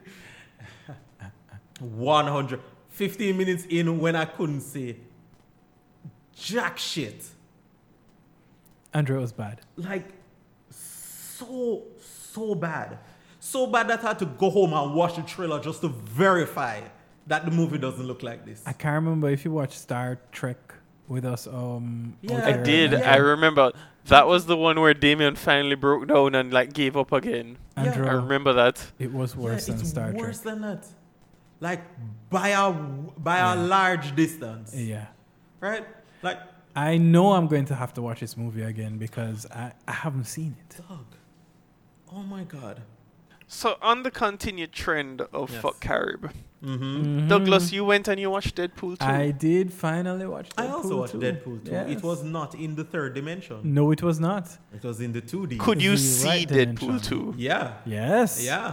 Speaker 5: 15 minutes in when I couldn't say jack shit.
Speaker 6: Andrew, it was bad.
Speaker 5: Like, so bad. So bad that I had to go home and watch the trailer just to verify that the movie doesn't look like this.
Speaker 6: I can't remember if you watched Star Trek with us.
Speaker 5: Yeah,
Speaker 4: I did. I remember. That was the one where Damien finally broke down and like gave up again.
Speaker 6: Andrew,
Speaker 4: I remember that.
Speaker 6: It was worse than Star Trek.
Speaker 5: It's worse than that. Like, by a large distance.
Speaker 6: Yeah.
Speaker 5: Right? Like,
Speaker 6: I know I'm going to have to watch this movie again because I haven't seen it.
Speaker 5: Dog. Oh my God.
Speaker 4: So on the continued trend of fuck Carib,
Speaker 5: Mm-hmm.
Speaker 4: Douglas, you went and you watched Deadpool 2.
Speaker 6: I did finally watch Deadpool 2.
Speaker 5: I also watched Deadpool 2.
Speaker 6: Yes.
Speaker 5: It was not in the third dimension.
Speaker 6: No, it was not.
Speaker 5: It was in the 2D.
Speaker 4: Could you
Speaker 6: The
Speaker 4: see
Speaker 6: right
Speaker 4: Deadpool
Speaker 6: dimension.
Speaker 4: 2?
Speaker 5: Yeah.
Speaker 6: Yes.
Speaker 5: Yeah.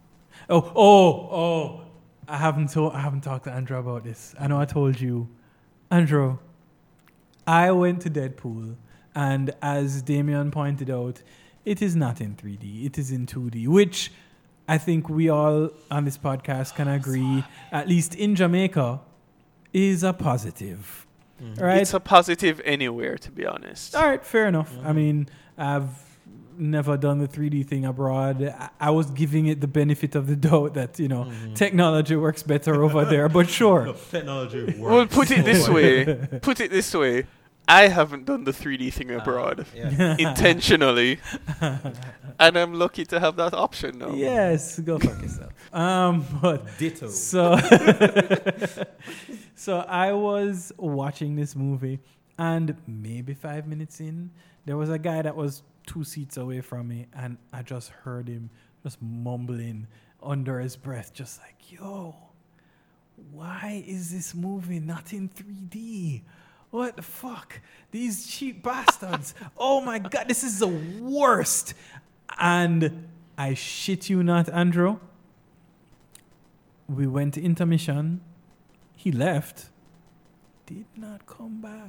Speaker 6: Oh. I haven't talked to Andrew about this. I know I told you. Andrew, I went to Deadpool, and as Damien pointed out, it is not in 3D. It is in 2D, which I think we all on this podcast can agree, at least in Jamaica, is a positive. Right?
Speaker 4: It's a positive anywhere, to be honest.
Speaker 6: All right, fair enough. I mean, I've never done the 3D thing abroad. I was giving it the benefit of the doubt that, technology works better over there, but sure.
Speaker 5: No, technology works.
Speaker 4: Well, put it this way. I haven't done the 3D thing abroad intentionally. And I'm lucky to have that option now.
Speaker 6: Yes, go fuck yourself. But
Speaker 5: Ditto.
Speaker 6: So I was watching this movie, and maybe 5 minutes in, there was a guy that was 2 seats away from me, and I just heard him just mumbling under his breath, just like, yo, why is this movie not in 3D? What the fuck? These cheap bastards. Oh my God, this is the worst. And I shit you not, Andrew. We went to intermission. He left. Did not come back.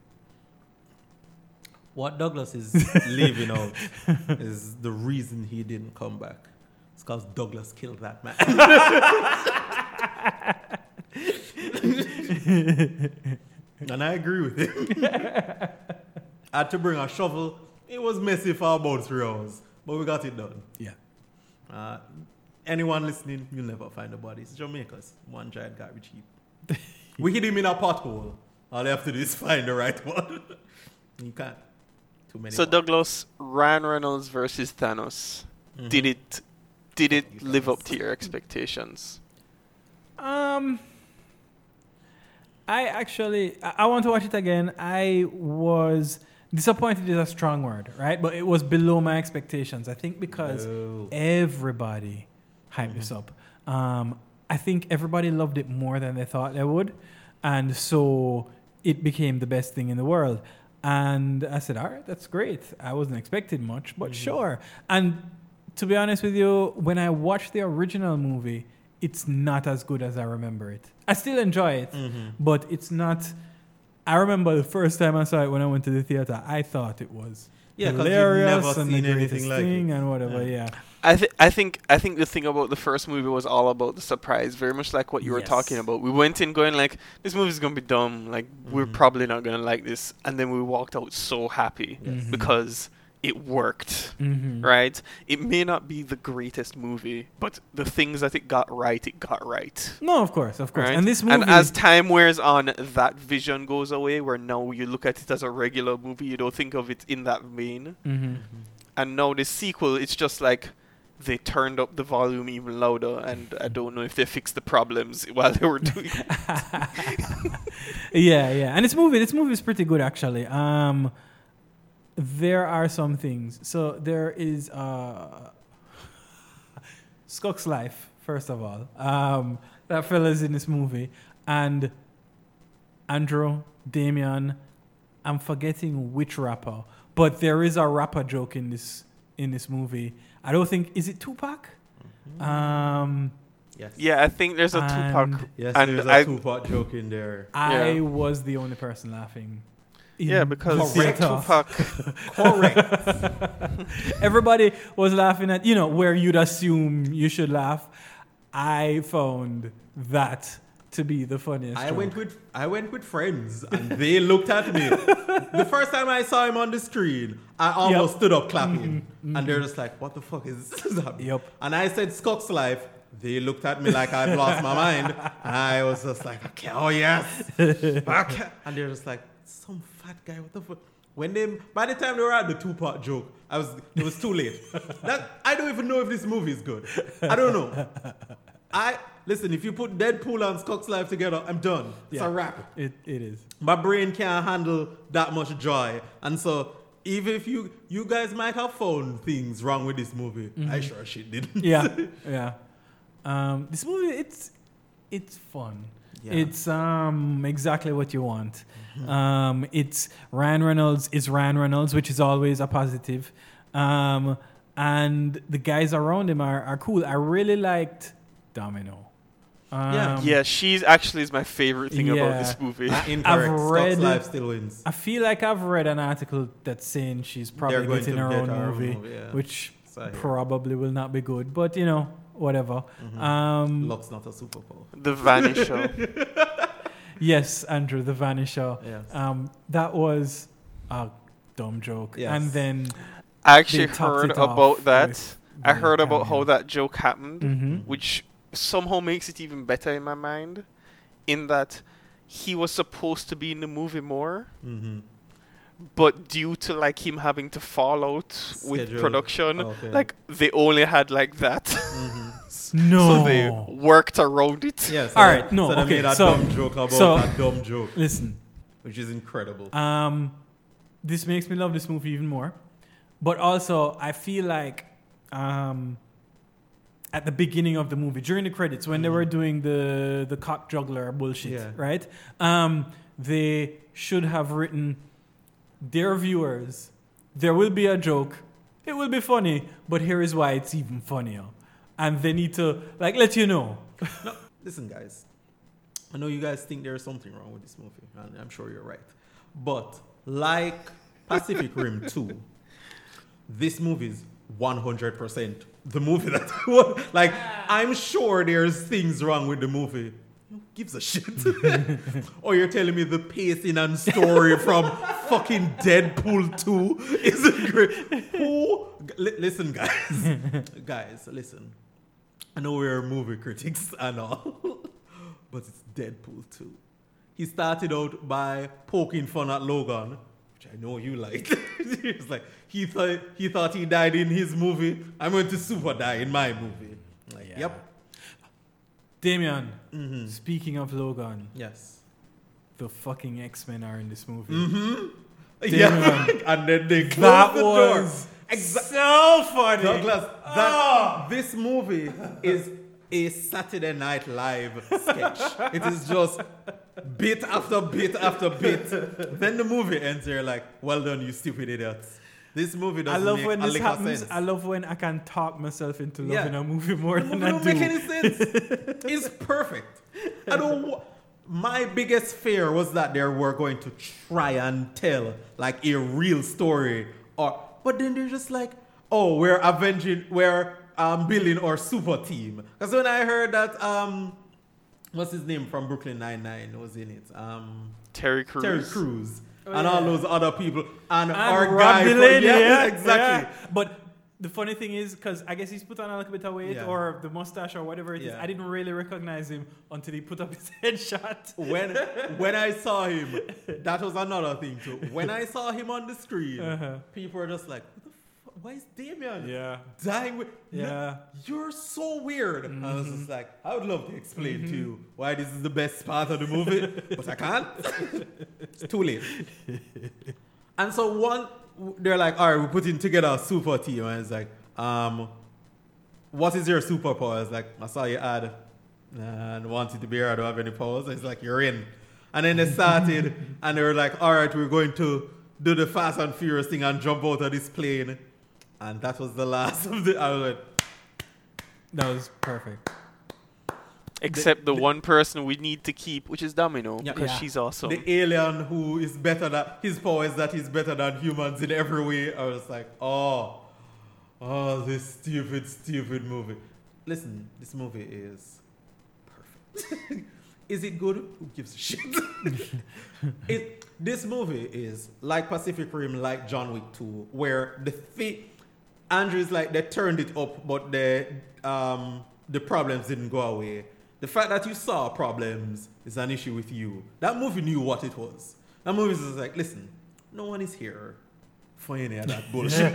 Speaker 5: What Douglas is leaving out is the reason he didn't come back. It's because Douglas killed that man. And I agree with him. I had to bring a shovel. It was messy for about 3 hours, but we got it done.
Speaker 6: Yeah.
Speaker 5: Anyone listening, you'll never find the bodies. Jamaica's one giant garbage heap. We hit him in a pothole. All you have to do is find the right one. You can't. Too many.
Speaker 4: So Douglas, Ryan Reynolds versus Thanos. Did it live up to your expectations?
Speaker 6: I want to watch it again. I was disappointed is a strong word, right? But it was below my expectations. I think because everybody hyped this up. I think everybody loved it more than they thought they would. And so it became the best thing in the world. And I said, all right, that's great. I wasn't expecting much, but sure. And to be honest with you, when I watched the original movie, it's not as good as I remember it. I still enjoy it, but it's not. I remember the first time I saw it when I went to the theater, I thought it was hilarious and the greatest thing and whatever. Yeah.
Speaker 4: I think the thing about the first movie was all about the surprise, very much like what you were talking about. We went in going like, this movie's gonna be dumb, like we're probably not gonna like this, and then we walked out so happy because it worked, right? It may not be the greatest movie, but the things that it got right.
Speaker 6: No, of course. Right?
Speaker 4: And
Speaker 6: this movie,
Speaker 4: and as time wears on, that vision goes away, where now you look at it as a regular movie, you don't think of it in that vein. And now the sequel, it's just like, they turned up the volume even louder, and I don't know if they fixed the problems while they were doing it.
Speaker 6: Yeah. And this movie is pretty good actually. There are some things. So there is Skok's life, first of all. That fella's in this movie. And Andrew, Damien, I'm forgetting which rapper, but there is a rapper joke in this movie. I don't think, is it Tupac?
Speaker 5: Yes.
Speaker 4: Yeah, I think there's a Tupac.
Speaker 5: Yes,
Speaker 4: and
Speaker 5: there's a Tupac joke in there.
Speaker 6: I was the only person laughing.
Speaker 4: Yeah, because
Speaker 5: Correct.
Speaker 4: Tupac.
Speaker 5: Correct.
Speaker 6: Everybody was laughing at, where you'd assume you should laugh. I found that to be the funniest joke.
Speaker 5: I went with friends and they looked at me. The first time I saw him on the screen, I almost stood up clapping. And they're just like, what the fuck is this happening?
Speaker 6: Yep.
Speaker 5: And I said Skok's life. They looked at me like I'd lost my mind. And I was just like, okay, oh yes. Okay. And they're just like, some fat guy, what the fuck? By the time they were at the Tupac joke, it was too late. I don't even know if this movie is good. I don't know. Listen, if you put Deadpool and Skok's life together, I'm done. It's a wrap.
Speaker 6: It is.
Speaker 5: My brain can't handle that much joy. And so, even if you guys might have found things wrong with this movie, I sure shit didn't.
Speaker 6: Yeah. This movie, it's fun.
Speaker 5: Yeah.
Speaker 6: It's exactly what you want. It's Ryan Reynolds, which is always a positive. And the guys around him are cool. I really liked Domino.
Speaker 4: Yeah, she's actually is my favorite thing about this movie.
Speaker 5: Incorrect. Skok's life still wins.
Speaker 6: I feel like I've read an article that's saying she's probably getting her own movie, which probably will not be good. But whatever.
Speaker 5: Luck's not a superpower.
Speaker 4: The Vanisher.
Speaker 6: Yes, Andrew, the Vanisher.
Speaker 5: Yes.
Speaker 6: That was a dumb joke.
Speaker 5: Yes.
Speaker 6: And then
Speaker 4: I actually
Speaker 6: they topped
Speaker 4: heard
Speaker 6: it off
Speaker 4: about that.
Speaker 6: with
Speaker 4: I heard
Speaker 6: the
Speaker 4: about how
Speaker 6: cameo.
Speaker 4: that joke happened, which somehow makes it even better in my mind, in that he was supposed to be in the movie more, but due to him having to fall out with production, they only had that.
Speaker 6: No.
Speaker 4: So they worked around it.
Speaker 5: Yes.
Speaker 6: All right. No.
Speaker 5: So they
Speaker 6: Okay.
Speaker 5: made a dumb joke about that dumb joke.
Speaker 6: Listen.
Speaker 5: Which is incredible.
Speaker 6: This makes me love this movie even more, but also I feel like at the beginning of the movie, during the credits, when they were doing the cock juggler bullshit, right? They should have written, "Dear viewers, there will be a joke. It will be funny, but here is why it's even funnier." And they need to let you know.
Speaker 5: No, listen, guys. I know you guys think there's something wrong with this movie, and I'm sure you're right. But like Pacific Rim 2, this movie is 100% the movie that I'm sure there's things wrong with the movie. Who gives a shit? Or you're telling me the pacing and story from fucking Deadpool 2 isn't great? Listen, guys. Guys, listen. I know we're movie critics and all, but it's Deadpool 2. He started out by poking fun at Logan, which I know you liked. It's like he thought he died in his movie. I'm going to super die in my movie. Yep.
Speaker 6: Damien, speaking of Logan,
Speaker 5: yes,
Speaker 6: the fucking X-Men are in this movie.
Speaker 5: Yeah, and then they closed
Speaker 6: That
Speaker 5: the
Speaker 6: was
Speaker 5: door.
Speaker 6: so funny.
Speaker 5: Douglas, this movie is a Saturday Night Live sketch. It is just bit after bit after bit. Then the movie ends. You're like, well done, you stupid idiots. This movie doesn't make
Speaker 6: when
Speaker 5: a
Speaker 6: this
Speaker 5: lick
Speaker 6: happens.
Speaker 5: of sense.
Speaker 6: I love when I can talk myself into loving
Speaker 5: Yeah.
Speaker 6: a movie more
Speaker 5: The
Speaker 6: than
Speaker 5: movie
Speaker 6: I
Speaker 5: don't
Speaker 6: do.
Speaker 5: make any sense. It's perfect. My biggest fear was that they were going to try and tell a real story, but then they're just like, oh, we're building our super team. Because when I heard that, what's his name from Brooklyn Nine-Nine was in it?
Speaker 4: Terry
Speaker 5: Crews. And all those other people. And our
Speaker 6: Rob
Speaker 5: guy.
Speaker 6: Delaney,
Speaker 5: Exactly.
Speaker 6: Yeah. But the funny thing is, because I guess he's put on a little bit of weight or the mustache or whatever it is, I didn't really recognize him until he put up his headshot.
Speaker 5: When I saw him, that was another thing too. When I saw him on the screen, people were just like, what the fuck? why is Damien
Speaker 6: Yeah.
Speaker 5: dying with...
Speaker 6: Yeah.
Speaker 5: You're so weird. And I was just like, I would love to explain to you why this is the best part of the movie, but I can't. It's too late. And so they're like, all right, we're putting together a super team. And it's like, what is your superpower? It's like, I saw your ad and wanted to be here. I don't have any powers. It's like, you're in. And then they started and they were like, all right, we're going to do the Fast and Furious thing and jump out of this plane. And that was the last of the... I was like...
Speaker 6: That was perfect.
Speaker 4: Except the one person we need to keep, which is Domino, because
Speaker 6: Yeah.
Speaker 4: she's awesome.
Speaker 5: The alien who is better than... His power is that he's better than humans in every way. I was like, oh, this stupid movie. Listen, this movie is perfect. Is it good? Who gives a shit? This movie is like Pacific Rim, like John Wick 2, where Andrew is like, they turned it up, but the problems didn't go away. The fact that you saw problems is an issue with you. That movie knew what it was. That movie is just like, listen, no one is here for any of that bullshit.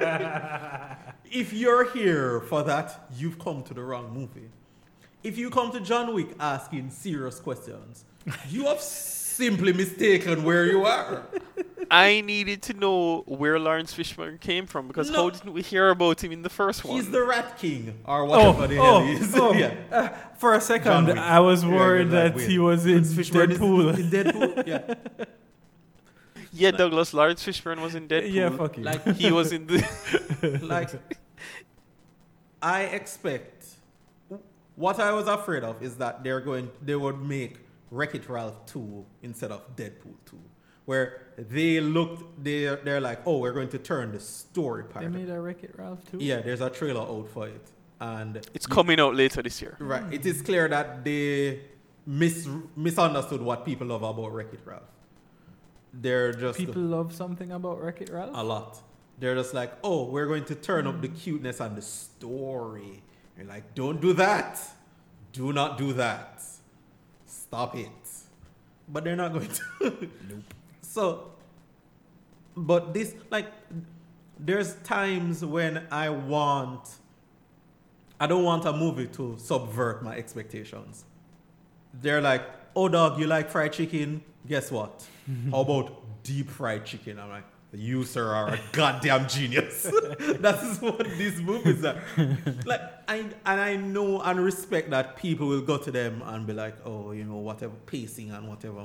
Speaker 5: If you're here for that, you've come to the wrong movie. If you come to John Wick asking serious questions, you have simply mistaken where you are.
Speaker 4: I needed to know where Lawrence Fishburne came from, because how didn't we hear about him in the first one?
Speaker 5: He's the Rat King, or whatever the hell he is. Yeah.
Speaker 6: For a second, I was worried that he was in Deadpool.
Speaker 5: In Deadpool, yeah.
Speaker 4: Yeah, Douglas, Lawrence Fishburne was in Deadpool.
Speaker 6: Yeah, fuck you.
Speaker 5: Like,
Speaker 4: he was in the...
Speaker 5: like, I expect... What I was afraid of is that they would make Wreck-It Ralph 2 instead of Deadpool 2. Where they're like, oh, we're going to turn the story part.
Speaker 6: They made a Wreck-It Ralph too?
Speaker 5: Yeah, there's a trailer out for it. And
Speaker 4: it's coming out later this year.
Speaker 5: Right. It is clear that they misunderstood what people love about Wreck-It Ralph. They're just...
Speaker 6: People love something about Wreck-It Ralph?
Speaker 5: A lot. They're just like, oh, we're going to turn up the cuteness and the story. You're like, don't do that. Do not do that. Stop it. But they're not going to. Nope. So, but this, like, there's times when I don't want a movie to subvert my expectations. They're like, oh, dog, you like fried chicken? Guess what? How about deep fried chicken? I'm like, you, sir, are a goddamn genius. That is what these movies are. Like, I know and respect that people will go to them and be like, oh, you know, whatever, pacing and whatever.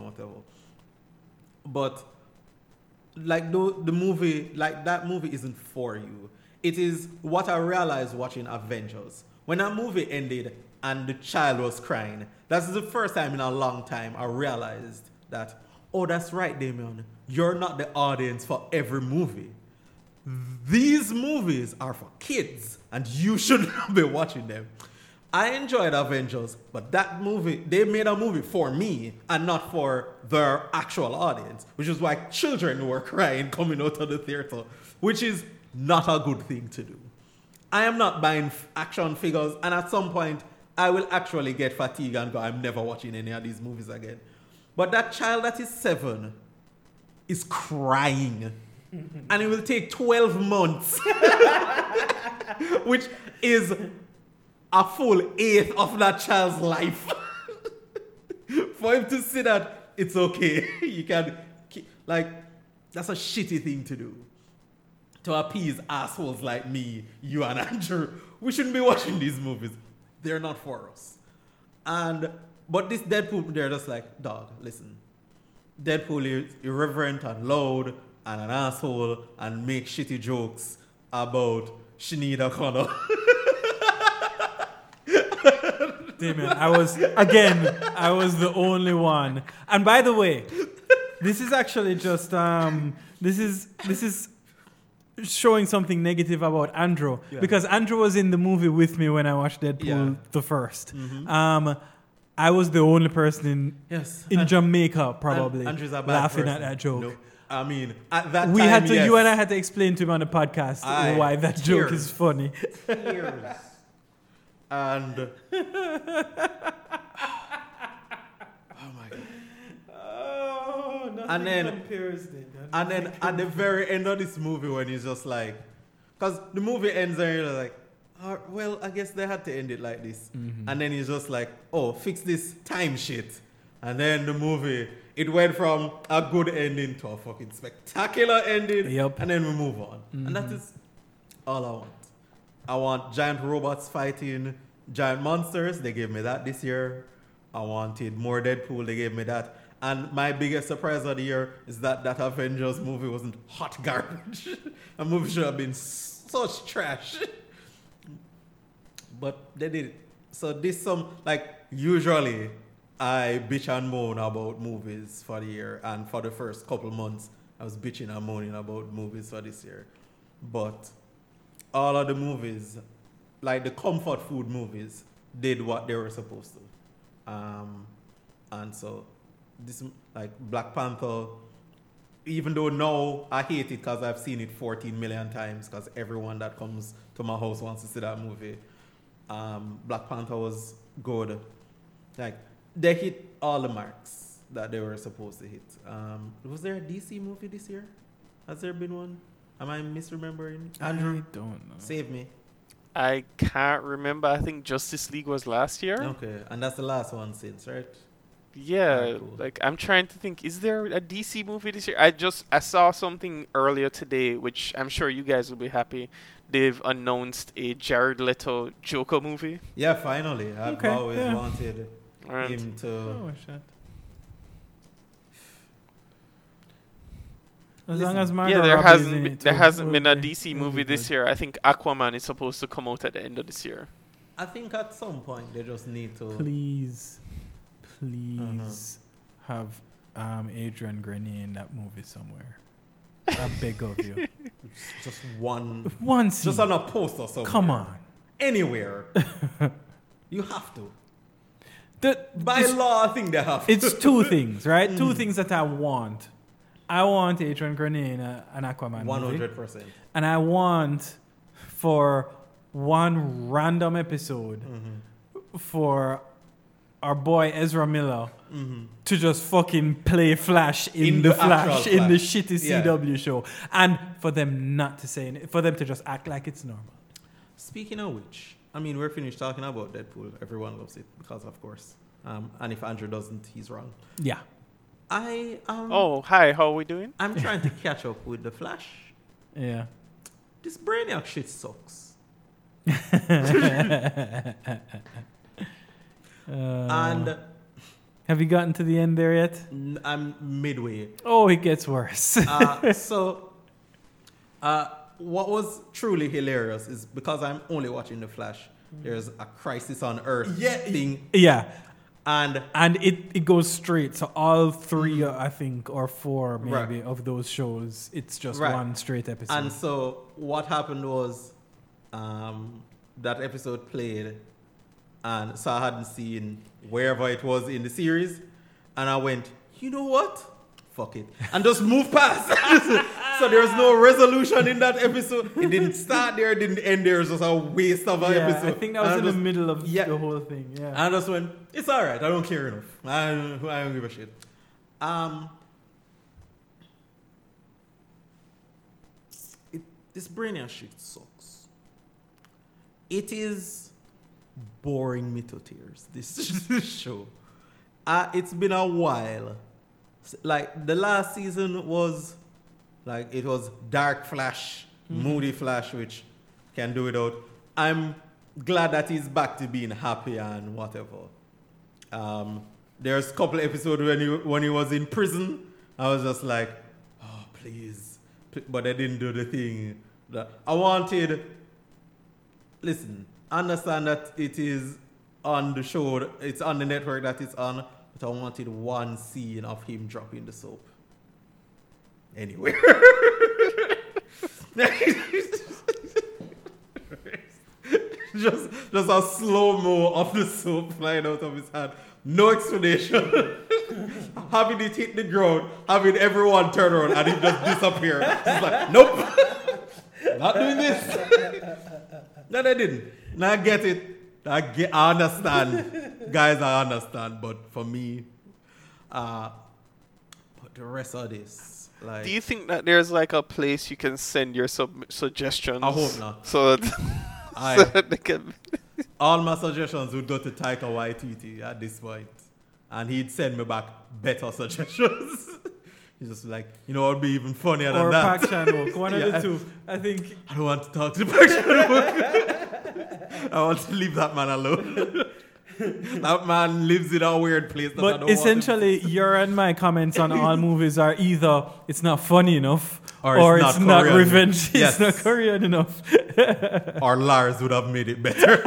Speaker 5: But, like, the movie, like, that movie isn't for you. It is what I realized watching Avengers. When that movie ended and the child was crying, that's the first time in a long time I realized that, oh, that's right, Damien. You're not the audience for every movie. These movies are for kids, and you should not be watching them. I enjoyed Avengers, but that movie, they made a movie for me and not for their actual audience, which is why children were crying coming out of the theater, which is not a good thing to do. I am not buying action figures, and at some point, I will actually get fatigued and go, I'm never watching any of these movies again. But that child that is 7 is crying. And it will take 12 months, which is a full 1/8 of that child's life. For him to say that it's okay. You can, like, that's a shitty thing to do. To appease assholes like me, you and Andrew. We shouldn't be watching these movies. They're not for us. But this Deadpool, they're just like, dog, listen. Deadpool is irreverent and loud and an asshole and make shitty jokes about Sinead O'Connor.
Speaker 6: Damien, I was the only one. And by the way, this is actually just this is showing something negative about Andrew, because Andrew was in the movie with me when I watched Deadpool the first. Mm-hmm. I was the only person in Jamaica probably laughing at that joke.
Speaker 5: Nope. I mean, at that time,
Speaker 6: you and I had to explain to him on the podcast why that joke is funny.
Speaker 5: Tears. And oh my god.
Speaker 6: Oh,
Speaker 5: and then at the very end of this movie, when he's just like, Because the movie ends and you're like, oh, well, I guess they had to end it like this. And then he's just like, oh, fix this time shit. And then the movie, it went from a good ending to a fucking spectacular ending.
Speaker 6: Yep.
Speaker 5: And then we move on. And that is all I want. I want giant robots fighting giant monsters. They gave me that this year. I wanted more Deadpool. They gave me that. And my biggest surprise of the year is that Avengers movie wasn't hot garbage. A movie should have been such trash. But they did it. So this usually I bitch and moan about movies for the year. And for the first couple months, I was bitching and moaning about movies for this year. But all of the movies, like the comfort food movies, did what they were supposed to. And so this, like Black Panther, even though now I hate it because I've seen it 14 million times because everyone that comes to my house wants to see that movie. Black Panther was good. Like, they hit all the marks that they were supposed to hit. Was there a DC movie this year? Has there been one? Am I misremembering? Andrew,
Speaker 6: I don't know.
Speaker 5: Save me.
Speaker 4: I can't remember. I think Justice League was last year.
Speaker 5: Okay, and that's the last one since, right?
Speaker 4: Yeah,
Speaker 5: Alright, cool.
Speaker 4: like I'm trying to think, is there a DC movie this year? I saw something earlier today, which I'm sure you guys will be happy. They've announced a Jared Leto Joker movie.
Speaker 5: Yeah, finally. I've
Speaker 6: Okay,
Speaker 5: always
Speaker 6: yeah.
Speaker 5: wanted
Speaker 4: And
Speaker 5: him to.
Speaker 6: Oh, shit. As
Speaker 5: Listen,
Speaker 6: long as Margot
Speaker 4: yeah, there
Speaker 6: Robbie is
Speaker 4: hasn't
Speaker 6: in
Speaker 4: been,
Speaker 6: it
Speaker 4: there
Speaker 6: too,
Speaker 4: hasn't
Speaker 6: we'll
Speaker 4: been a
Speaker 6: be-
Speaker 4: DC
Speaker 6: we'll
Speaker 4: movie
Speaker 6: be
Speaker 4: this
Speaker 6: good.
Speaker 4: year. I think Aquaman is supposed to come out at the end of this year.
Speaker 5: I think at some point they just need to.
Speaker 6: Please have Adrian Grenier in that movie somewhere. I beg of you.
Speaker 5: Just one.
Speaker 6: One scene.
Speaker 5: Just on a poster somewhere.
Speaker 6: Come on.
Speaker 5: Anywhere. You have to. By
Speaker 6: It's-
Speaker 5: law, I think they have to.
Speaker 6: It's two things, right? Two things that I want. I want Adrian Grenier in an Aquaman movie.
Speaker 5: 100%.
Speaker 6: And I want for one random episode for our boy Ezra Miller to just fucking play Flash in the Flash,
Speaker 5: actual
Speaker 6: in the
Speaker 5: Flash.
Speaker 6: shitty
Speaker 5: Yeah.
Speaker 6: CW show. And for them not to say anything, for them to just act like it's normal.
Speaker 5: Speaking of which, I mean, we're finished talking about Deadpool. Everyone loves it because, of course. And if Andrew doesn't, he's wrong.
Speaker 6: Yeah.
Speaker 4: Oh, hi, how are we doing?
Speaker 5: I'm trying to catch up with the Flash.
Speaker 6: Yeah.
Speaker 5: This Brainiac shit sucks. And
Speaker 6: Have you gotten to the end there yet?
Speaker 5: I'm midway.
Speaker 6: Oh, it gets worse.
Speaker 5: What was truly hilarious is because I'm only watching The Flash, there's a Crisis on Earth thing.
Speaker 6: Yeah.
Speaker 5: And
Speaker 6: it goes straight. So all three, I think, or four maybe,
Speaker 5: Right.
Speaker 6: of those shows, it's just
Speaker 5: Right.
Speaker 6: one straight episode.
Speaker 5: And so what happened was that episode played, and so I hadn't seen wherever it was in the series, and I went, you know what? Fuck it. And just move past. So there's no resolution in that episode. It didn't start there, it didn't end there. It was just a waste of an
Speaker 6: yeah,
Speaker 5: episode.
Speaker 6: I think that was
Speaker 5: And
Speaker 6: in
Speaker 5: I
Speaker 6: the
Speaker 5: just-
Speaker 6: middle of
Speaker 5: yeah.
Speaker 6: the whole thing. Yeah.
Speaker 5: And I just went, it's all right. I don't care enough. I don't give a shit. This Brainiac shit sucks. It is boring me to tears, this show. It's been a while. Like, the last season was, like, it was Dark Flash, Moody Flash, which can do without. I'm glad that he's back to being happy and whatever. There's a couple episodes when he was in prison. I was just like, oh, please. But I didn't do the thing that I wanted. Listen, understand that it is on the show, it's on the network that it's on, but I wanted one scene of him dropping the soap. Anyway. just a slow-mo of the soap flying out of his hand. No explanation. Having it hit the ground, having everyone turn around and him just disappear. It's like, nope. Not doing this. No, they didn't. Now I get it. I understand. Guys, I understand. But for me, but the rest of this, Like,
Speaker 4: Do you think that there's like a place you can send your suggestions?
Speaker 5: I hope not.
Speaker 4: So that,
Speaker 5: I-
Speaker 4: so that they can.
Speaker 5: all my suggestions would go to Taika Waititi at this point, and he'd send me back better suggestions. He's just like, you know, it'd be even funnier than
Speaker 6: Or
Speaker 5: that.
Speaker 6: Park Chan-wook, one of
Speaker 5: Yeah.
Speaker 6: the two. I think.
Speaker 5: I don't want to talk to Park Chan-wook. I want to leave that man alone. That man lives in a weird place. That I
Speaker 6: But
Speaker 5: don't
Speaker 6: essentially, your and my comments on all movies are either it's not funny enough
Speaker 5: Or it's
Speaker 6: it's
Speaker 5: not
Speaker 6: not
Speaker 5: Korean.
Speaker 6: revenge.
Speaker 5: Yes.
Speaker 6: It's not Korean enough.
Speaker 5: or Lars would have made it better.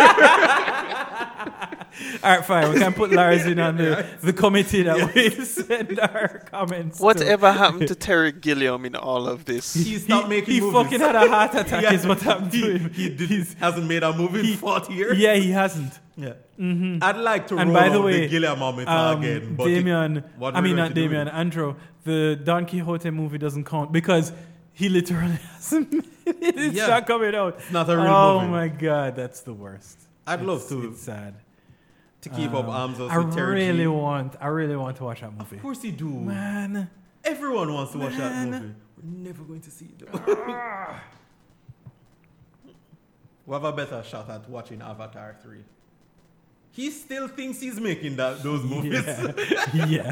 Speaker 6: All right, fine. We can put Lars in on the committee that we send our comments. to.
Speaker 4: Whatever happened to Terry Gilliam in all of this?
Speaker 5: He stopped making
Speaker 6: He
Speaker 5: movies.
Speaker 6: fucking had a heart attack.
Speaker 5: Yeah.
Speaker 6: Is what happened to him.
Speaker 5: He hasn't made a movie in 40 years.
Speaker 6: Yeah, he hasn't.
Speaker 5: Yeah. I'd like to
Speaker 6: And
Speaker 5: roll
Speaker 6: by the
Speaker 5: out
Speaker 6: way,
Speaker 5: the Guillermo again. But
Speaker 6: Damien,
Speaker 5: what
Speaker 6: I
Speaker 5: we're
Speaker 6: mean
Speaker 5: going
Speaker 6: not
Speaker 5: to do
Speaker 6: Damien,
Speaker 5: with it?
Speaker 6: Andrew, the Don Quixote movie doesn't count because he literally hasn't made it. It's
Speaker 5: Yeah.
Speaker 6: not coming out.
Speaker 5: It's not a real
Speaker 6: Oh
Speaker 5: movie.
Speaker 6: my god, that's the worst.
Speaker 5: I'd love to
Speaker 6: It's sad.
Speaker 5: keep up arms
Speaker 6: I
Speaker 5: with Terry
Speaker 6: really
Speaker 5: G.
Speaker 6: want to watch that movie.
Speaker 5: Of course you do.
Speaker 6: Man,
Speaker 5: Everyone wants to watch that
Speaker 6: Man.
Speaker 5: movie. We're never going to see it though. We have a better shot at watching Avatar 3. He still thinks he's making those movies.
Speaker 6: yeah.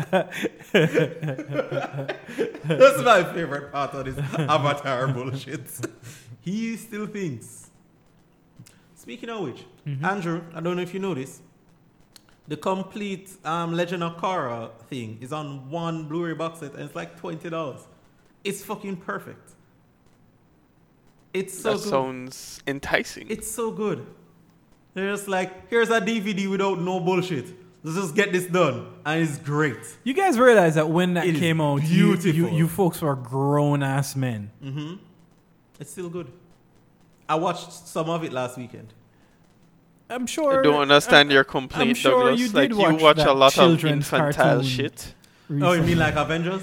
Speaker 5: That's my favorite part of this Avatar bullshit. He still thinks. Speaking of which, Andrew, I don't know if you know this. The complete Legend of Korra thing is on one Blu-ray box set and it's like $20. It's fucking perfect. It's so
Speaker 4: That
Speaker 5: good.
Speaker 4: sounds enticing.
Speaker 5: It's so good. They're just like, here's a DVD without no bullshit. Let's just get this done. And it's great.
Speaker 6: You guys realize that when that
Speaker 5: It is
Speaker 6: came out,
Speaker 5: beautiful.
Speaker 6: you folks were grown ass men.
Speaker 5: It's still good. I watched some of it last weekend.
Speaker 6: I'm sure.
Speaker 4: I don't understand your complaint,
Speaker 6: I'm sure
Speaker 4: Douglas.
Speaker 6: you
Speaker 4: Like
Speaker 6: did
Speaker 4: you
Speaker 6: watch
Speaker 4: watch
Speaker 6: that
Speaker 4: a lot of
Speaker 6: children's
Speaker 4: infantile
Speaker 6: cartoon
Speaker 4: shit.
Speaker 5: Oh, you
Speaker 6: recently.
Speaker 5: mean like Avengers?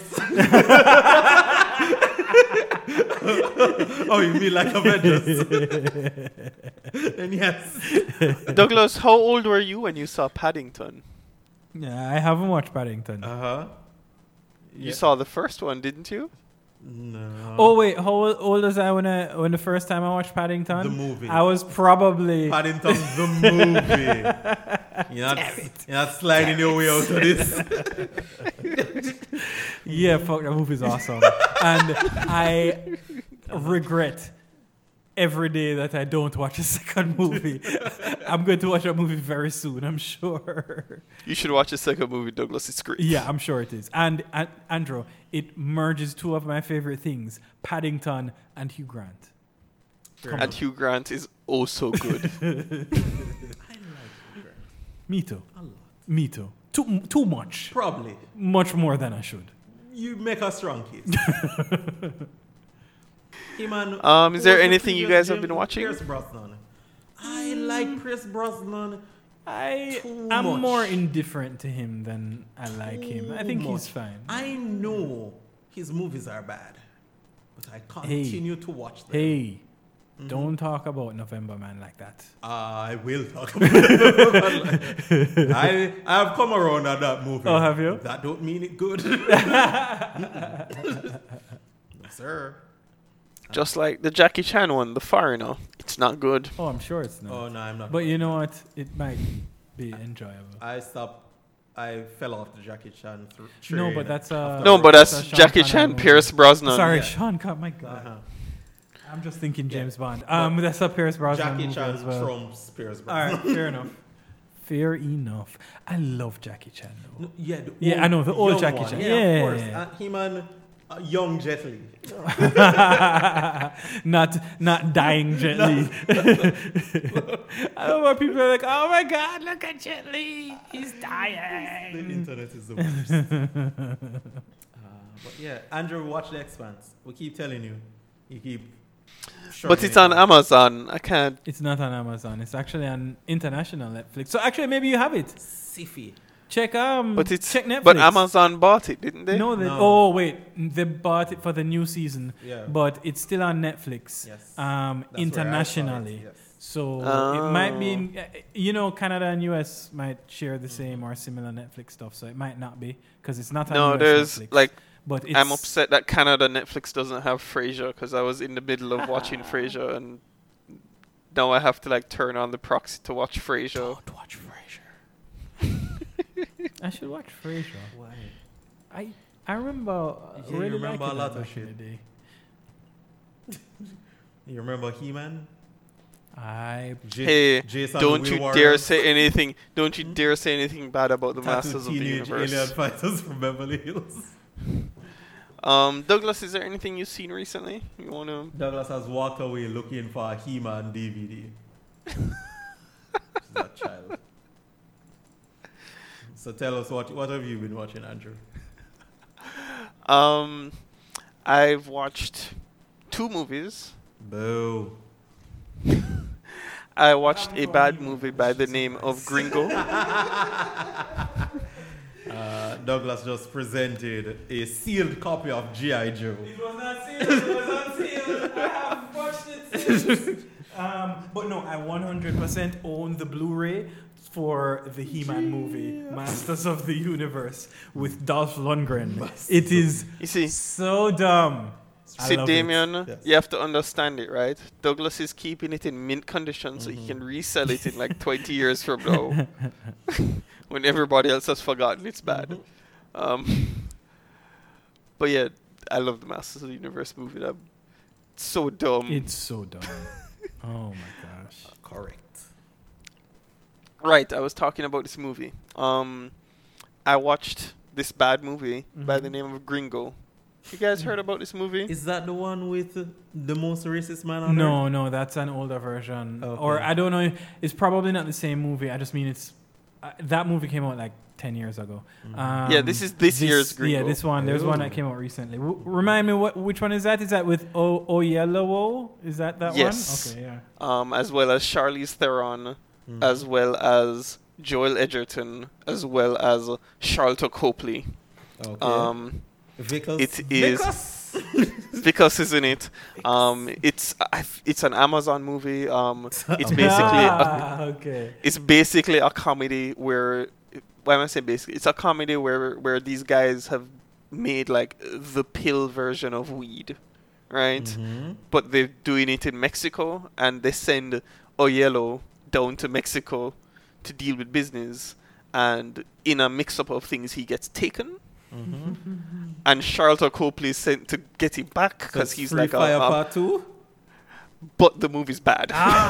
Speaker 5: Oh, you mean like Avengers? Then yes.
Speaker 4: Douglas, how old were you when you saw Paddington?
Speaker 6: Yeah, I haven't watched Paddington.
Speaker 5: Uh-huh.
Speaker 4: You saw the first one, didn't you?
Speaker 5: No.
Speaker 6: Oh wait, how old was I when the first time I watched Paddington?
Speaker 5: The movie.
Speaker 6: I was probably
Speaker 5: Paddington the movie. You're not sliding your way out of this.
Speaker 6: yeah. Fuck, that movie's awesome, and I regret every day that I don't watch a second movie. I'm going to watch that movie very soon. I'm sure.
Speaker 4: You should watch the second movie, Douglas. It's great.
Speaker 6: Yeah, I'm sure it is. And Andrew, it merges two of my favorite things: Paddington and Hugh Grant.
Speaker 4: And Hugh Grant is also good.
Speaker 6: Me too. Me too. Too much.
Speaker 5: Probably.
Speaker 6: Much more than I should.
Speaker 5: You make a strong case. Hey man,
Speaker 4: Is there
Speaker 5: what's the
Speaker 4: anything you
Speaker 5: previous
Speaker 4: guys have
Speaker 5: James-
Speaker 4: been watching?
Speaker 5: Pierce Brosnan. I like Pierce Brosnan.
Speaker 6: I'm
Speaker 5: much.
Speaker 6: more indifferent to him than I like him. I think he's
Speaker 5: much.
Speaker 6: fine.
Speaker 5: I know his movies are bad, but I continue to watch them.
Speaker 6: Hey, don't talk about November Man like that.
Speaker 5: I will talk about it. I have come around at that movie.
Speaker 6: Oh, have you?
Speaker 5: That don't mean it good. No, sir.
Speaker 4: Just like the Jackie Chan one, The Foreigner. It's not good.
Speaker 6: Oh, I'm sure it's not.
Speaker 5: Oh no, I'm not.
Speaker 6: But you know what? It might be enjoyable.
Speaker 5: I fell off the Jackie Chan train.
Speaker 6: No, but that's
Speaker 4: No, but that's
Speaker 6: a Sean
Speaker 4: Jackie
Speaker 6: Connery
Speaker 4: Chan,
Speaker 6: movie.
Speaker 4: Pierce Brosnan.
Speaker 6: Sorry,
Speaker 5: Yeah.
Speaker 6: Sean Connery. My God,
Speaker 5: Uh-huh.
Speaker 6: I'm just thinking James Bond. That's a Pierce Brosnan
Speaker 5: Jackie
Speaker 6: movie
Speaker 5: Chan
Speaker 6: as well.
Speaker 5: trumps Pierce
Speaker 6: All
Speaker 5: Brosnan.
Speaker 6: right, fair enough. Fair enough. I love Jackie Chan though.
Speaker 5: No, yeah, the
Speaker 6: Yeah,
Speaker 5: old-
Speaker 6: I know, the old
Speaker 5: young
Speaker 6: Jackie
Speaker 5: one.
Speaker 6: Chan.
Speaker 5: Yeah,
Speaker 6: Yeah.
Speaker 5: of course. Him and young Jet Li.
Speaker 6: not dying Jet Li. I don't want people are like, oh my God, look at Jet Li, he's
Speaker 5: The
Speaker 6: dying.
Speaker 5: internet is the worst. But yeah, Andrew, watch The Expanse. We keep telling you. You keep.
Speaker 4: But it's on Amazon. I can't.
Speaker 6: It's not on Amazon. It's actually on international Netflix. So actually, maybe you have it.
Speaker 5: Siffy.
Speaker 6: Check
Speaker 4: But it's
Speaker 6: check Netflix.
Speaker 4: But Amazon bought it, didn't they?
Speaker 6: No,
Speaker 5: No.
Speaker 6: oh wait, they bought it for the new season.
Speaker 5: Yeah.
Speaker 6: But it's still on Netflix.
Speaker 5: Yes. That's where I saw it,
Speaker 6: Internationally.
Speaker 5: yes.
Speaker 6: So it might be, Canada and US might share the same or similar Netflix stuff. So it might not be because it's not on
Speaker 4: No,
Speaker 6: US
Speaker 4: there's
Speaker 6: Netflix.
Speaker 4: like
Speaker 6: But it's,
Speaker 4: I'm upset that Canada Netflix doesn't have Frasier because I was in the middle of watching Frasier and now I have to like turn on the proxy to watch Frasier.
Speaker 5: Don't watch Frasier.
Speaker 6: I should watch Frasier.
Speaker 5: Why?
Speaker 6: I remember
Speaker 5: You
Speaker 6: really
Speaker 5: remember
Speaker 6: liking
Speaker 5: a lot
Speaker 6: that
Speaker 5: of
Speaker 6: back in
Speaker 5: shit.
Speaker 6: the day.
Speaker 5: You remember He-Man?
Speaker 4: Hey,
Speaker 5: Jason
Speaker 4: don't
Speaker 5: the
Speaker 4: you
Speaker 5: Wheel
Speaker 4: dare
Speaker 5: Warriors?
Speaker 4: say anything. Don't you dare say anything bad about the
Speaker 5: Tattooed
Speaker 4: Masters of the
Speaker 5: teenage
Speaker 4: Universe.
Speaker 5: alien fighters from Beverly Hills.
Speaker 4: Douglas, is there anything you've seen recently? You want to?
Speaker 5: Douglas has walked away looking for a He-Man DVD. That child. So tell us what have you been watching, Andrew?
Speaker 4: I've watched 2 movies.
Speaker 5: Boo.
Speaker 4: I watched a bad movie by the name of Gringo.
Speaker 5: Douglas just presented a sealed copy of G.I. Joe.
Speaker 6: It was not sealed. It was unsealed. I have watched it. But no, I 100% own the Blu-ray for the He-Man movie, Masters of the Universe, with Dolph Lundgren. It is
Speaker 4: You see,
Speaker 6: so dumb. I
Speaker 4: see
Speaker 6: love
Speaker 4: Damien,
Speaker 5: Yes.
Speaker 4: you have to understand it, right? Douglas is keeping it in mint condition so he can resell it in like 20 years from now when everybody else has forgotten it's bad. But yeah, I love the Masters of the Universe movie. That's so dumb.
Speaker 6: It's so dumb. Oh my gosh.
Speaker 5: Correct.
Speaker 4: Right, I was talking about this movie. I watched this bad movie by the name of Gringo. You guys heard about this movie?
Speaker 5: Is that the one with the most racist man on
Speaker 6: No,
Speaker 5: earth?
Speaker 6: no, that's an older version.
Speaker 5: Okay.
Speaker 6: Or I don't know. It's probably not the same movie. I just mean it's that movie came out like 10 years ago.
Speaker 4: Yeah, this is this year's Gringo.
Speaker 6: Yeah, this one. There's one that came out recently. Remind me, which one is that? Is that with Oyelowo? Is that
Speaker 4: Yes.
Speaker 6: one? Okay, yeah.
Speaker 4: As well as Charlize Theron, as well as Joel Edgerton, as well as Charlotte Copley.
Speaker 5: Okay. Vickers.
Speaker 4: It is because isn't it? It's an Amazon movie. It's basically
Speaker 6: Okay.
Speaker 4: it's basically a comedy where, why am I saying basically? It's a comedy where these guys have made like the pill version of weed, right? But they're doing it in Mexico, and they send Oyelowo down to Mexico to deal with business, and in a mix-up of things, he gets taken. And Charlotte Copley is sent to get him back because he's like
Speaker 5: Fire Part 2?
Speaker 4: but the movie's bad.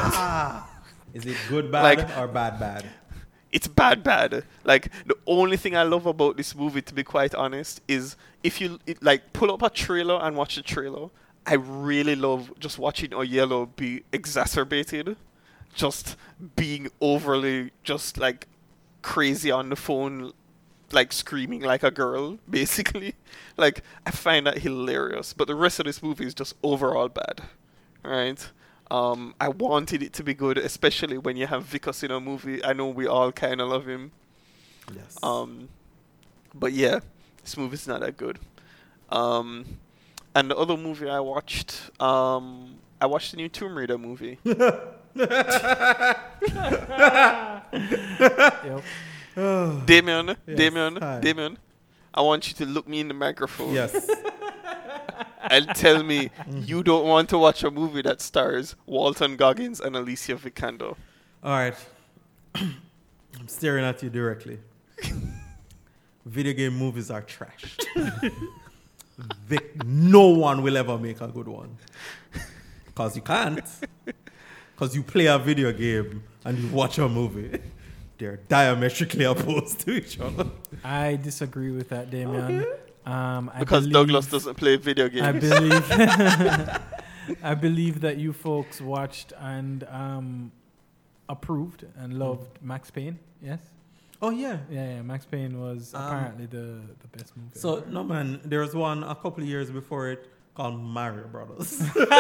Speaker 5: Is it good bad
Speaker 4: Like-
Speaker 5: or bad bad?
Speaker 4: It's bad. Like, the only thing I love about this movie, to be quite honest, is if you like pull up a trailer and watch the trailer, I really love just watching Oyelowo be exacerbated, just being overly just like crazy on the phone, like screaming like a girl, basically. Like, I find that hilarious. But the rest of this movie is just overall bad, right? I wanted it to be good, especially when you have Vickers in a movie. I know we all kind of love him.
Speaker 5: Yes.
Speaker 4: But yeah, this movie's not that good. And the other movie I watched the new Tomb Raider movie.
Speaker 6: Yep.
Speaker 4: Damien,
Speaker 5: Yes, hi.
Speaker 4: Damien, I want you to look me in the microphone
Speaker 5: Yes.
Speaker 4: and tell me you don't want to watch a movie that stars Walton Goggins and Alicia Vikander.
Speaker 5: All right. I'm staring at you directly. Video game movies are trash. No one will ever make a good one. Because you can't. Because you play a video game and you watch a movie. They're diametrically opposed to each other.
Speaker 6: I disagree with that, Damien.
Speaker 4: Because Douglas doesn't play video games.
Speaker 6: I believe. I believe that you folks watched and approved and loved Max Payne. Yes.
Speaker 5: Oh, yeah.
Speaker 6: Yeah. Max Payne was apparently the best movie.
Speaker 5: So, no, man, there was one a couple of years before it called Mario Brothers.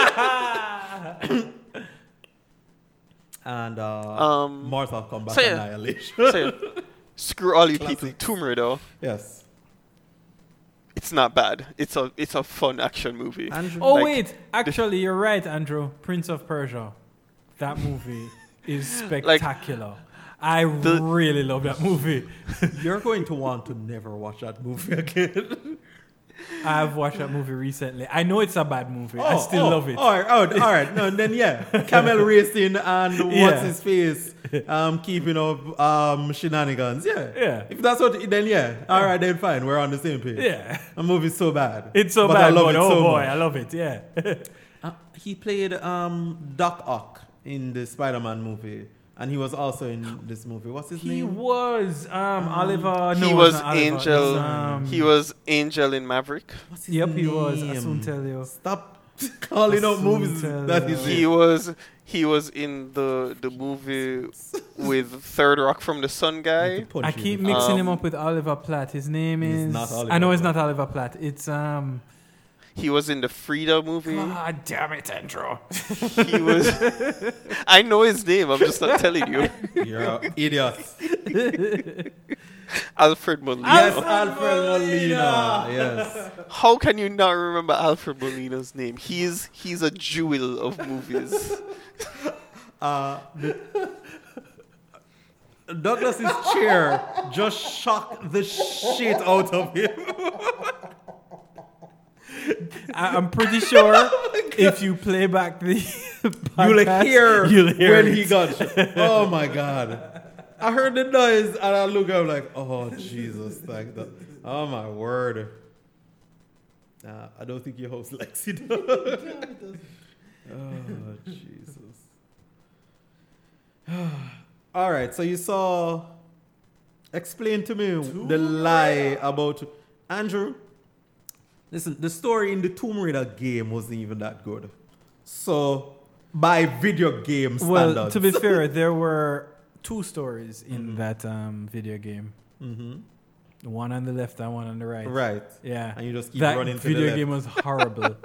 Speaker 5: And Mortal Kombat
Speaker 4: so yeah.
Speaker 5: Annihilation.
Speaker 4: So yeah, screw all you people.
Speaker 5: Classics.
Speaker 4: Tomb Raider.
Speaker 5: Yes.
Speaker 4: It's not bad. It's a fun action movie.
Speaker 5: Andrew,
Speaker 6: oh
Speaker 4: like,
Speaker 6: wait, actually you're right, Andrew. Prince of Persia. That movie is spectacular. I really love that movie.
Speaker 5: you're going to want to never watch that movie again.
Speaker 6: I've watched that movie recently. I know it's a bad movie. I still love it.
Speaker 5: All right. No, then Camel Racing and
Speaker 6: Yeah.
Speaker 5: what's his face, keeping up shenanigans. Yeah. If that's what, then all right, then fine. We're on the same page.
Speaker 6: Yeah.
Speaker 5: The movie's so bad.
Speaker 6: It's so
Speaker 5: But
Speaker 6: bad,
Speaker 5: I love
Speaker 6: but
Speaker 5: it
Speaker 6: oh
Speaker 5: so
Speaker 6: boy,
Speaker 5: much.
Speaker 6: I love it. Yeah.
Speaker 5: He played Doc Ock in the Spider-Man movie, and he was also in this movie. What's his
Speaker 6: He
Speaker 5: name?
Speaker 6: was Oliver. No,
Speaker 4: He
Speaker 6: it's
Speaker 4: was
Speaker 6: not Oliver.
Speaker 4: Angel.
Speaker 6: It's,
Speaker 4: He was Angel in Maverick.
Speaker 5: What's his
Speaker 6: Yep, he was. I
Speaker 5: name?
Speaker 6: soon tell you.
Speaker 5: Stop calling out
Speaker 6: soon
Speaker 5: movies
Speaker 6: tell
Speaker 5: that
Speaker 6: you.
Speaker 5: he's
Speaker 4: He was in the movie with Third Rock from the Sun guy.
Speaker 6: I keep mixing
Speaker 4: Um,
Speaker 6: him up with Oliver Platt. His name
Speaker 5: He's
Speaker 6: is.
Speaker 5: not Oliver
Speaker 6: I know it's
Speaker 5: Platt.
Speaker 6: not Oliver Platt. It's
Speaker 4: He was in the Frida movie.
Speaker 6: God damn it, Andrew.
Speaker 4: He was. I know his name. I'm just not telling you.
Speaker 5: You're an idiot.
Speaker 4: Alfred Molina.
Speaker 5: Yes, Alfred Molina. Yes.
Speaker 4: How can you not remember Alfred Molina's name? He's a jewel of movies.
Speaker 5: Douglas's chair just shocked the shit out of him.
Speaker 6: I'm pretty sure if you play back the podcast,
Speaker 5: You'll hear when
Speaker 6: it.
Speaker 5: he got shot. Oh my god. I heard the noise and I look up like, oh Jesus, thank God. Oh my word. Nah, I don't think your host likes it. Oh Jesus. All right, so you saw. Explain to me the lie about Andrew. Listen, the story in the Tomb Raider game wasn't even that good. So, by video game standards.
Speaker 6: Well, to be fair, there were two stories in that video game.
Speaker 5: Mm-hmm.
Speaker 6: One on the left and one on the right.
Speaker 5: Right.
Speaker 6: Yeah.
Speaker 5: And you just keep
Speaker 6: that
Speaker 5: running to
Speaker 6: video
Speaker 5: the
Speaker 6: game was horrible.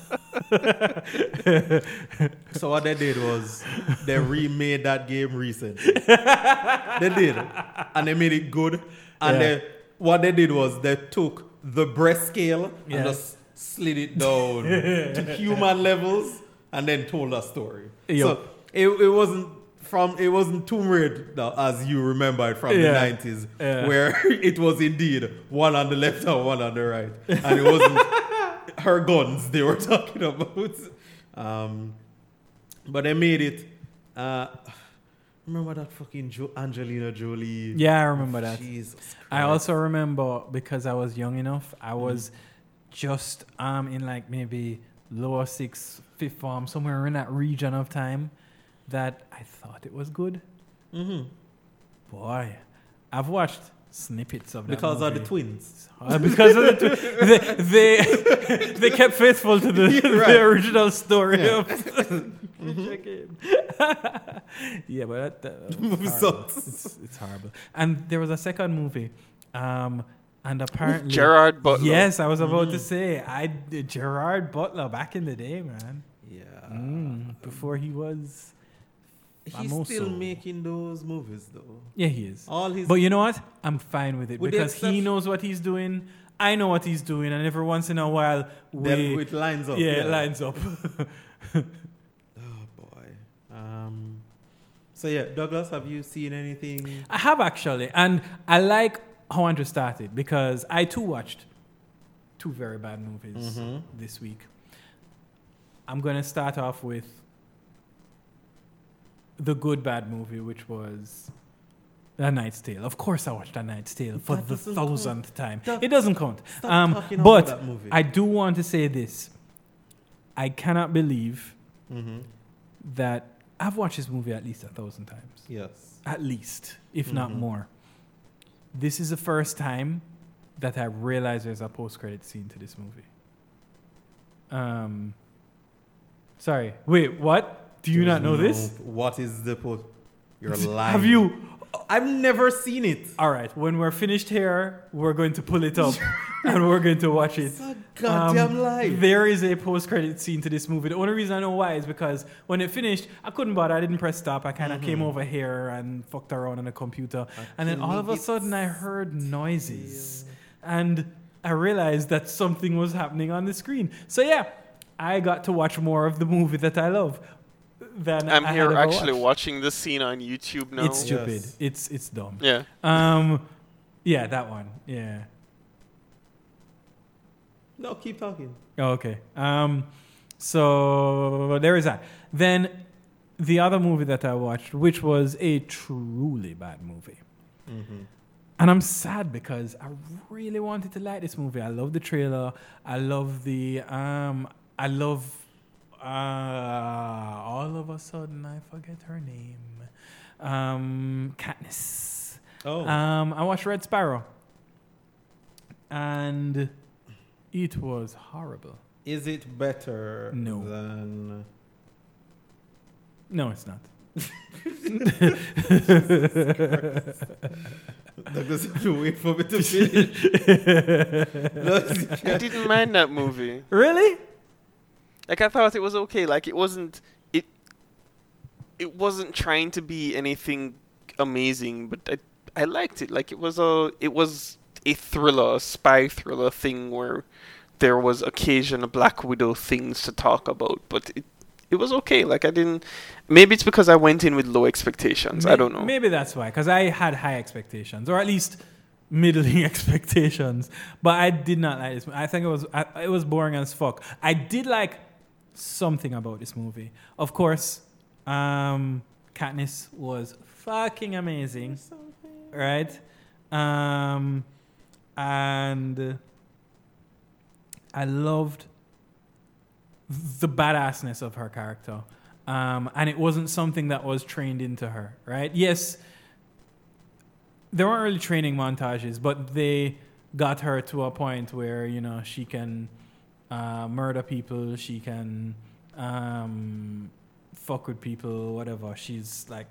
Speaker 5: So what they did was they remade that game recently. They did. And they made it good. And what they did was they took the breast scale and just slid it down to human levels and then told a story.
Speaker 6: Yep.
Speaker 5: So it wasn't Tomb Raider as you remember it from the 90s, where it was indeed one on the left and one on the right. And it wasn't her guns they were talking about. But they made it. Remember that fucking Angelina Jolie?
Speaker 6: Yeah, I remember that.
Speaker 5: Jesus Christ.
Speaker 6: I also remember, because I was young enough, I was just in like maybe lower 6th, 5th form, somewhere in that region of time, that I thought it was good.
Speaker 5: Mm-hmm.
Speaker 6: Boy, I've watched snippets of that
Speaker 5: Because of
Speaker 6: movie.
Speaker 5: the twins.
Speaker 6: Because of the they kept faithful to the original story of yeah, but that
Speaker 5: movie
Speaker 6: horrible.
Speaker 5: sucks.
Speaker 6: It's horrible. And there was a second movie, and apparently
Speaker 4: Gerard Butler.
Speaker 6: Yes, I was about to say Gerard Butler back in the day, man.
Speaker 5: Yeah.
Speaker 6: Before he was.
Speaker 5: He's
Speaker 6: famoso.
Speaker 5: still making those movies though.
Speaker 6: Yeah, he is.
Speaker 5: All his
Speaker 6: But you know what? I'm fine with it
Speaker 5: With the
Speaker 6: because he
Speaker 5: exception-
Speaker 6: knows what he's doing. I know what he's doing, and every once in a while,
Speaker 5: then it lines up.
Speaker 6: it lines up.
Speaker 5: Oh boy. So yeah, Douglas, have you seen anything?
Speaker 6: I have actually, and I like how Andrew started because I too watched two very bad movies this week. I'm gonna start off with the good bad movie, which was A Knight's Tale. Of course, I watched A Knight's Tale for the 1000th time.
Speaker 5: Stop-
Speaker 6: It doesn't count.
Speaker 5: Stop talking
Speaker 6: But
Speaker 5: about that movie.
Speaker 6: I do want to say this: I cannot believe that I've watched this movie at least 1,000 times.
Speaker 5: Yes.
Speaker 6: At least, if not more. This is the first time that I realized there's a post-credit scene to this movie. Sorry. Wait, what? Do you not know this?
Speaker 5: What is the post? You're lying.
Speaker 6: Have you?
Speaker 5: I've never seen it.
Speaker 6: All right. When we're finished here, we're going to pull it up and we're going to watch it.
Speaker 5: It's a goddamn lie.
Speaker 6: There is a post-credit scene to this movie. The only reason I know why is because when it finished, I couldn't bother. I didn't press stop. I kind of came over here and fucked around on the computer. And then all of a sudden, I heard noises. And I realized that something was happening on the screen. So yeah, I got to watch more of the movie that I love.
Speaker 4: I'm here actually watching the scene on YouTube now.
Speaker 6: It's stupid. It's dumb.
Speaker 4: Yeah.
Speaker 6: Yeah, that one. Yeah.
Speaker 5: No, keep talking.
Speaker 6: Oh, okay. So there is that. Then the other movie that I watched, which was a truly bad movie.
Speaker 5: Mm-hmm.
Speaker 6: And I'm sad because I really wanted to like this movie. I love the trailer. I love all of a sudden I forget her name. Katniss.
Speaker 5: Oh.
Speaker 6: I watched Red Sparrow. And it was horrible.
Speaker 5: Is it better
Speaker 6: No.
Speaker 5: than...
Speaker 6: No, it's not.
Speaker 5: Douglas have to wait for me to finish.
Speaker 4: I didn't mind that movie.
Speaker 6: Really?
Speaker 4: Like, I thought it was okay. Like, it wasn't trying to be anything amazing, but I liked it. Like, it was a thriller, a spy thriller thing where there was occasional Black Widow things to talk about, but it was okay. Like, I didn't... Maybe it's because I went in with low expectations. I don't know.
Speaker 6: Maybe that's why, because I had high expectations, or at least middling expectations. But I did not like this. I think it was boring as fuck. I did like something about this movie. Of course, Katniss was fucking amazing, right? And I loved the badassness of her character. And it wasn't something that was trained into her, right? Yes, there weren't really training montages, but they got her to a point where, you know, she can murder people, she can fuck with people, whatever. She's like...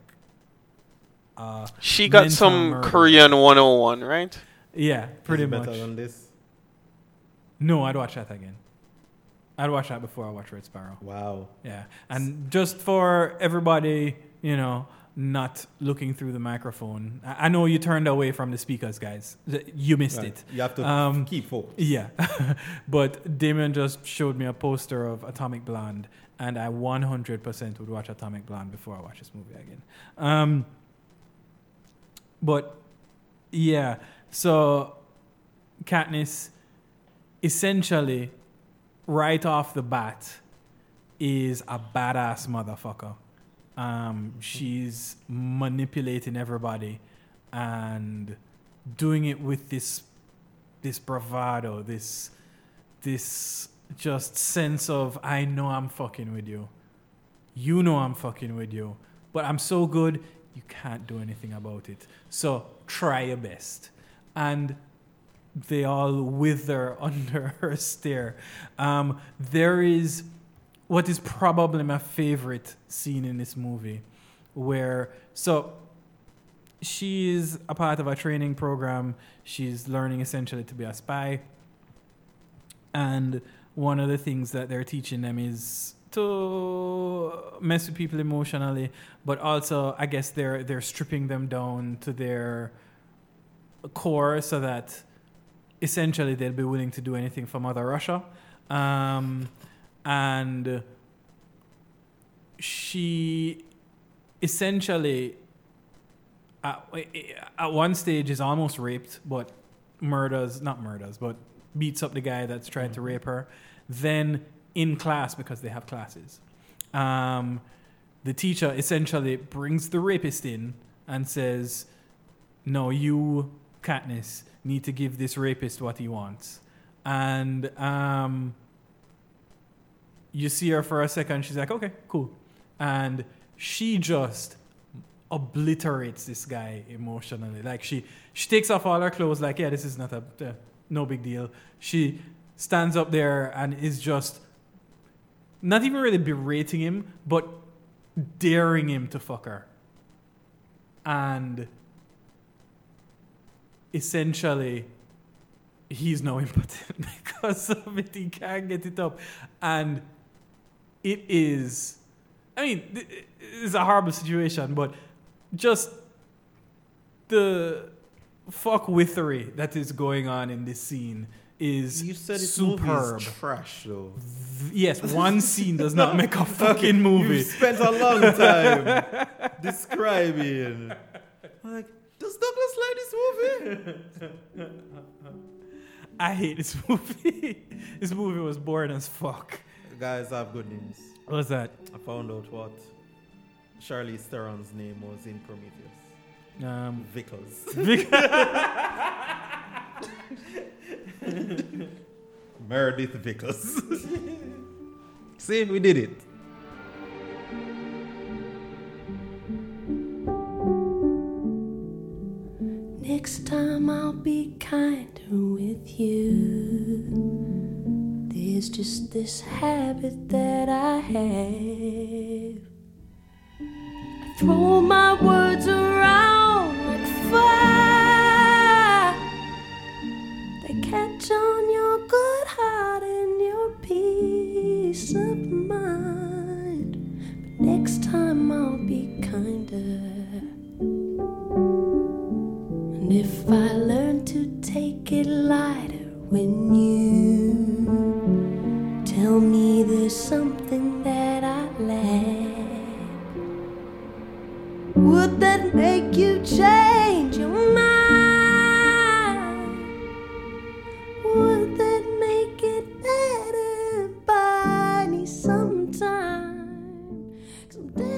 Speaker 4: she got some
Speaker 6: murderer.
Speaker 4: Korean 101, right?
Speaker 6: Yeah, pretty
Speaker 5: Is it
Speaker 6: much.
Speaker 5: better than this?
Speaker 6: No, I'd watch that again. I'd watch that before I watch Red Sparrow.
Speaker 5: Wow.
Speaker 6: Yeah. And just for everybody, you know, not looking through the microphone. I know you turned away from the speakers, guys. You missed
Speaker 5: Right.
Speaker 6: it.
Speaker 5: You have to keep focused.
Speaker 6: Yeah. But Damien just showed me a poster of Atomic Blonde, and I 100% would watch Atomic Blonde before I watch this movie again. But, yeah. So, Katniss, essentially, right off the bat, is a badass motherfucker. She's manipulating everybody and doing it with this bravado, this just sense of, I know I'm fucking with you. You know I'm fucking with you. But I'm so good, you can't do anything about it. So try your best. And they all wither under her stare. There is what is probably my favorite scene in this movie, where she's a part of a training program. She's learning essentially to be a spy, and one of the things that they're teaching them is to mess with people emotionally, but also I guess they're stripping them down to their core so that essentially they'll be willing to do anything for Mother Russia. And she essentially at one stage is almost raped, but beats up the guy that's trying to rape her. Then in class, because they have classes, the teacher essentially brings the rapist in and says, no, you, Katniss, need to give this rapist what he wants. And you see her for a second, she's like, okay, cool. And she just obliterates this guy emotionally. Like, she takes off all her clothes, like, yeah, this is not no big deal. She stands up there and is just not even really berating him, but daring him to fuck her. And essentially, he's now impotent because of it. He can't get it up. And it is, I mean, it's a horrible situation, but just the fuck-withery that is going on in this scene is
Speaker 5: You said it's
Speaker 6: superb.
Speaker 5: trash, though.
Speaker 6: Yes, one scene does not make a fucking movie.
Speaker 5: You spent a long time describing. I'm like, does Douglas like this movie?
Speaker 6: I hate this movie. This movie was boring as fuck.
Speaker 5: Guys, I have good news.
Speaker 6: What's that?
Speaker 5: I found out what Charlize Theron's name was in Prometheus. Vickers. Meredith Vickers. See, we did it.
Speaker 10: Next time I'll be kinder with you. There's just this habit that I have. I throw my words around like fire. They catch on your good heart and your peace of mind. But next time I'll be kinder. And if I learn to take it lighter when you tell me there's something that I lack, would that make you change your mind? Would that make it better? Buy me some time. Someday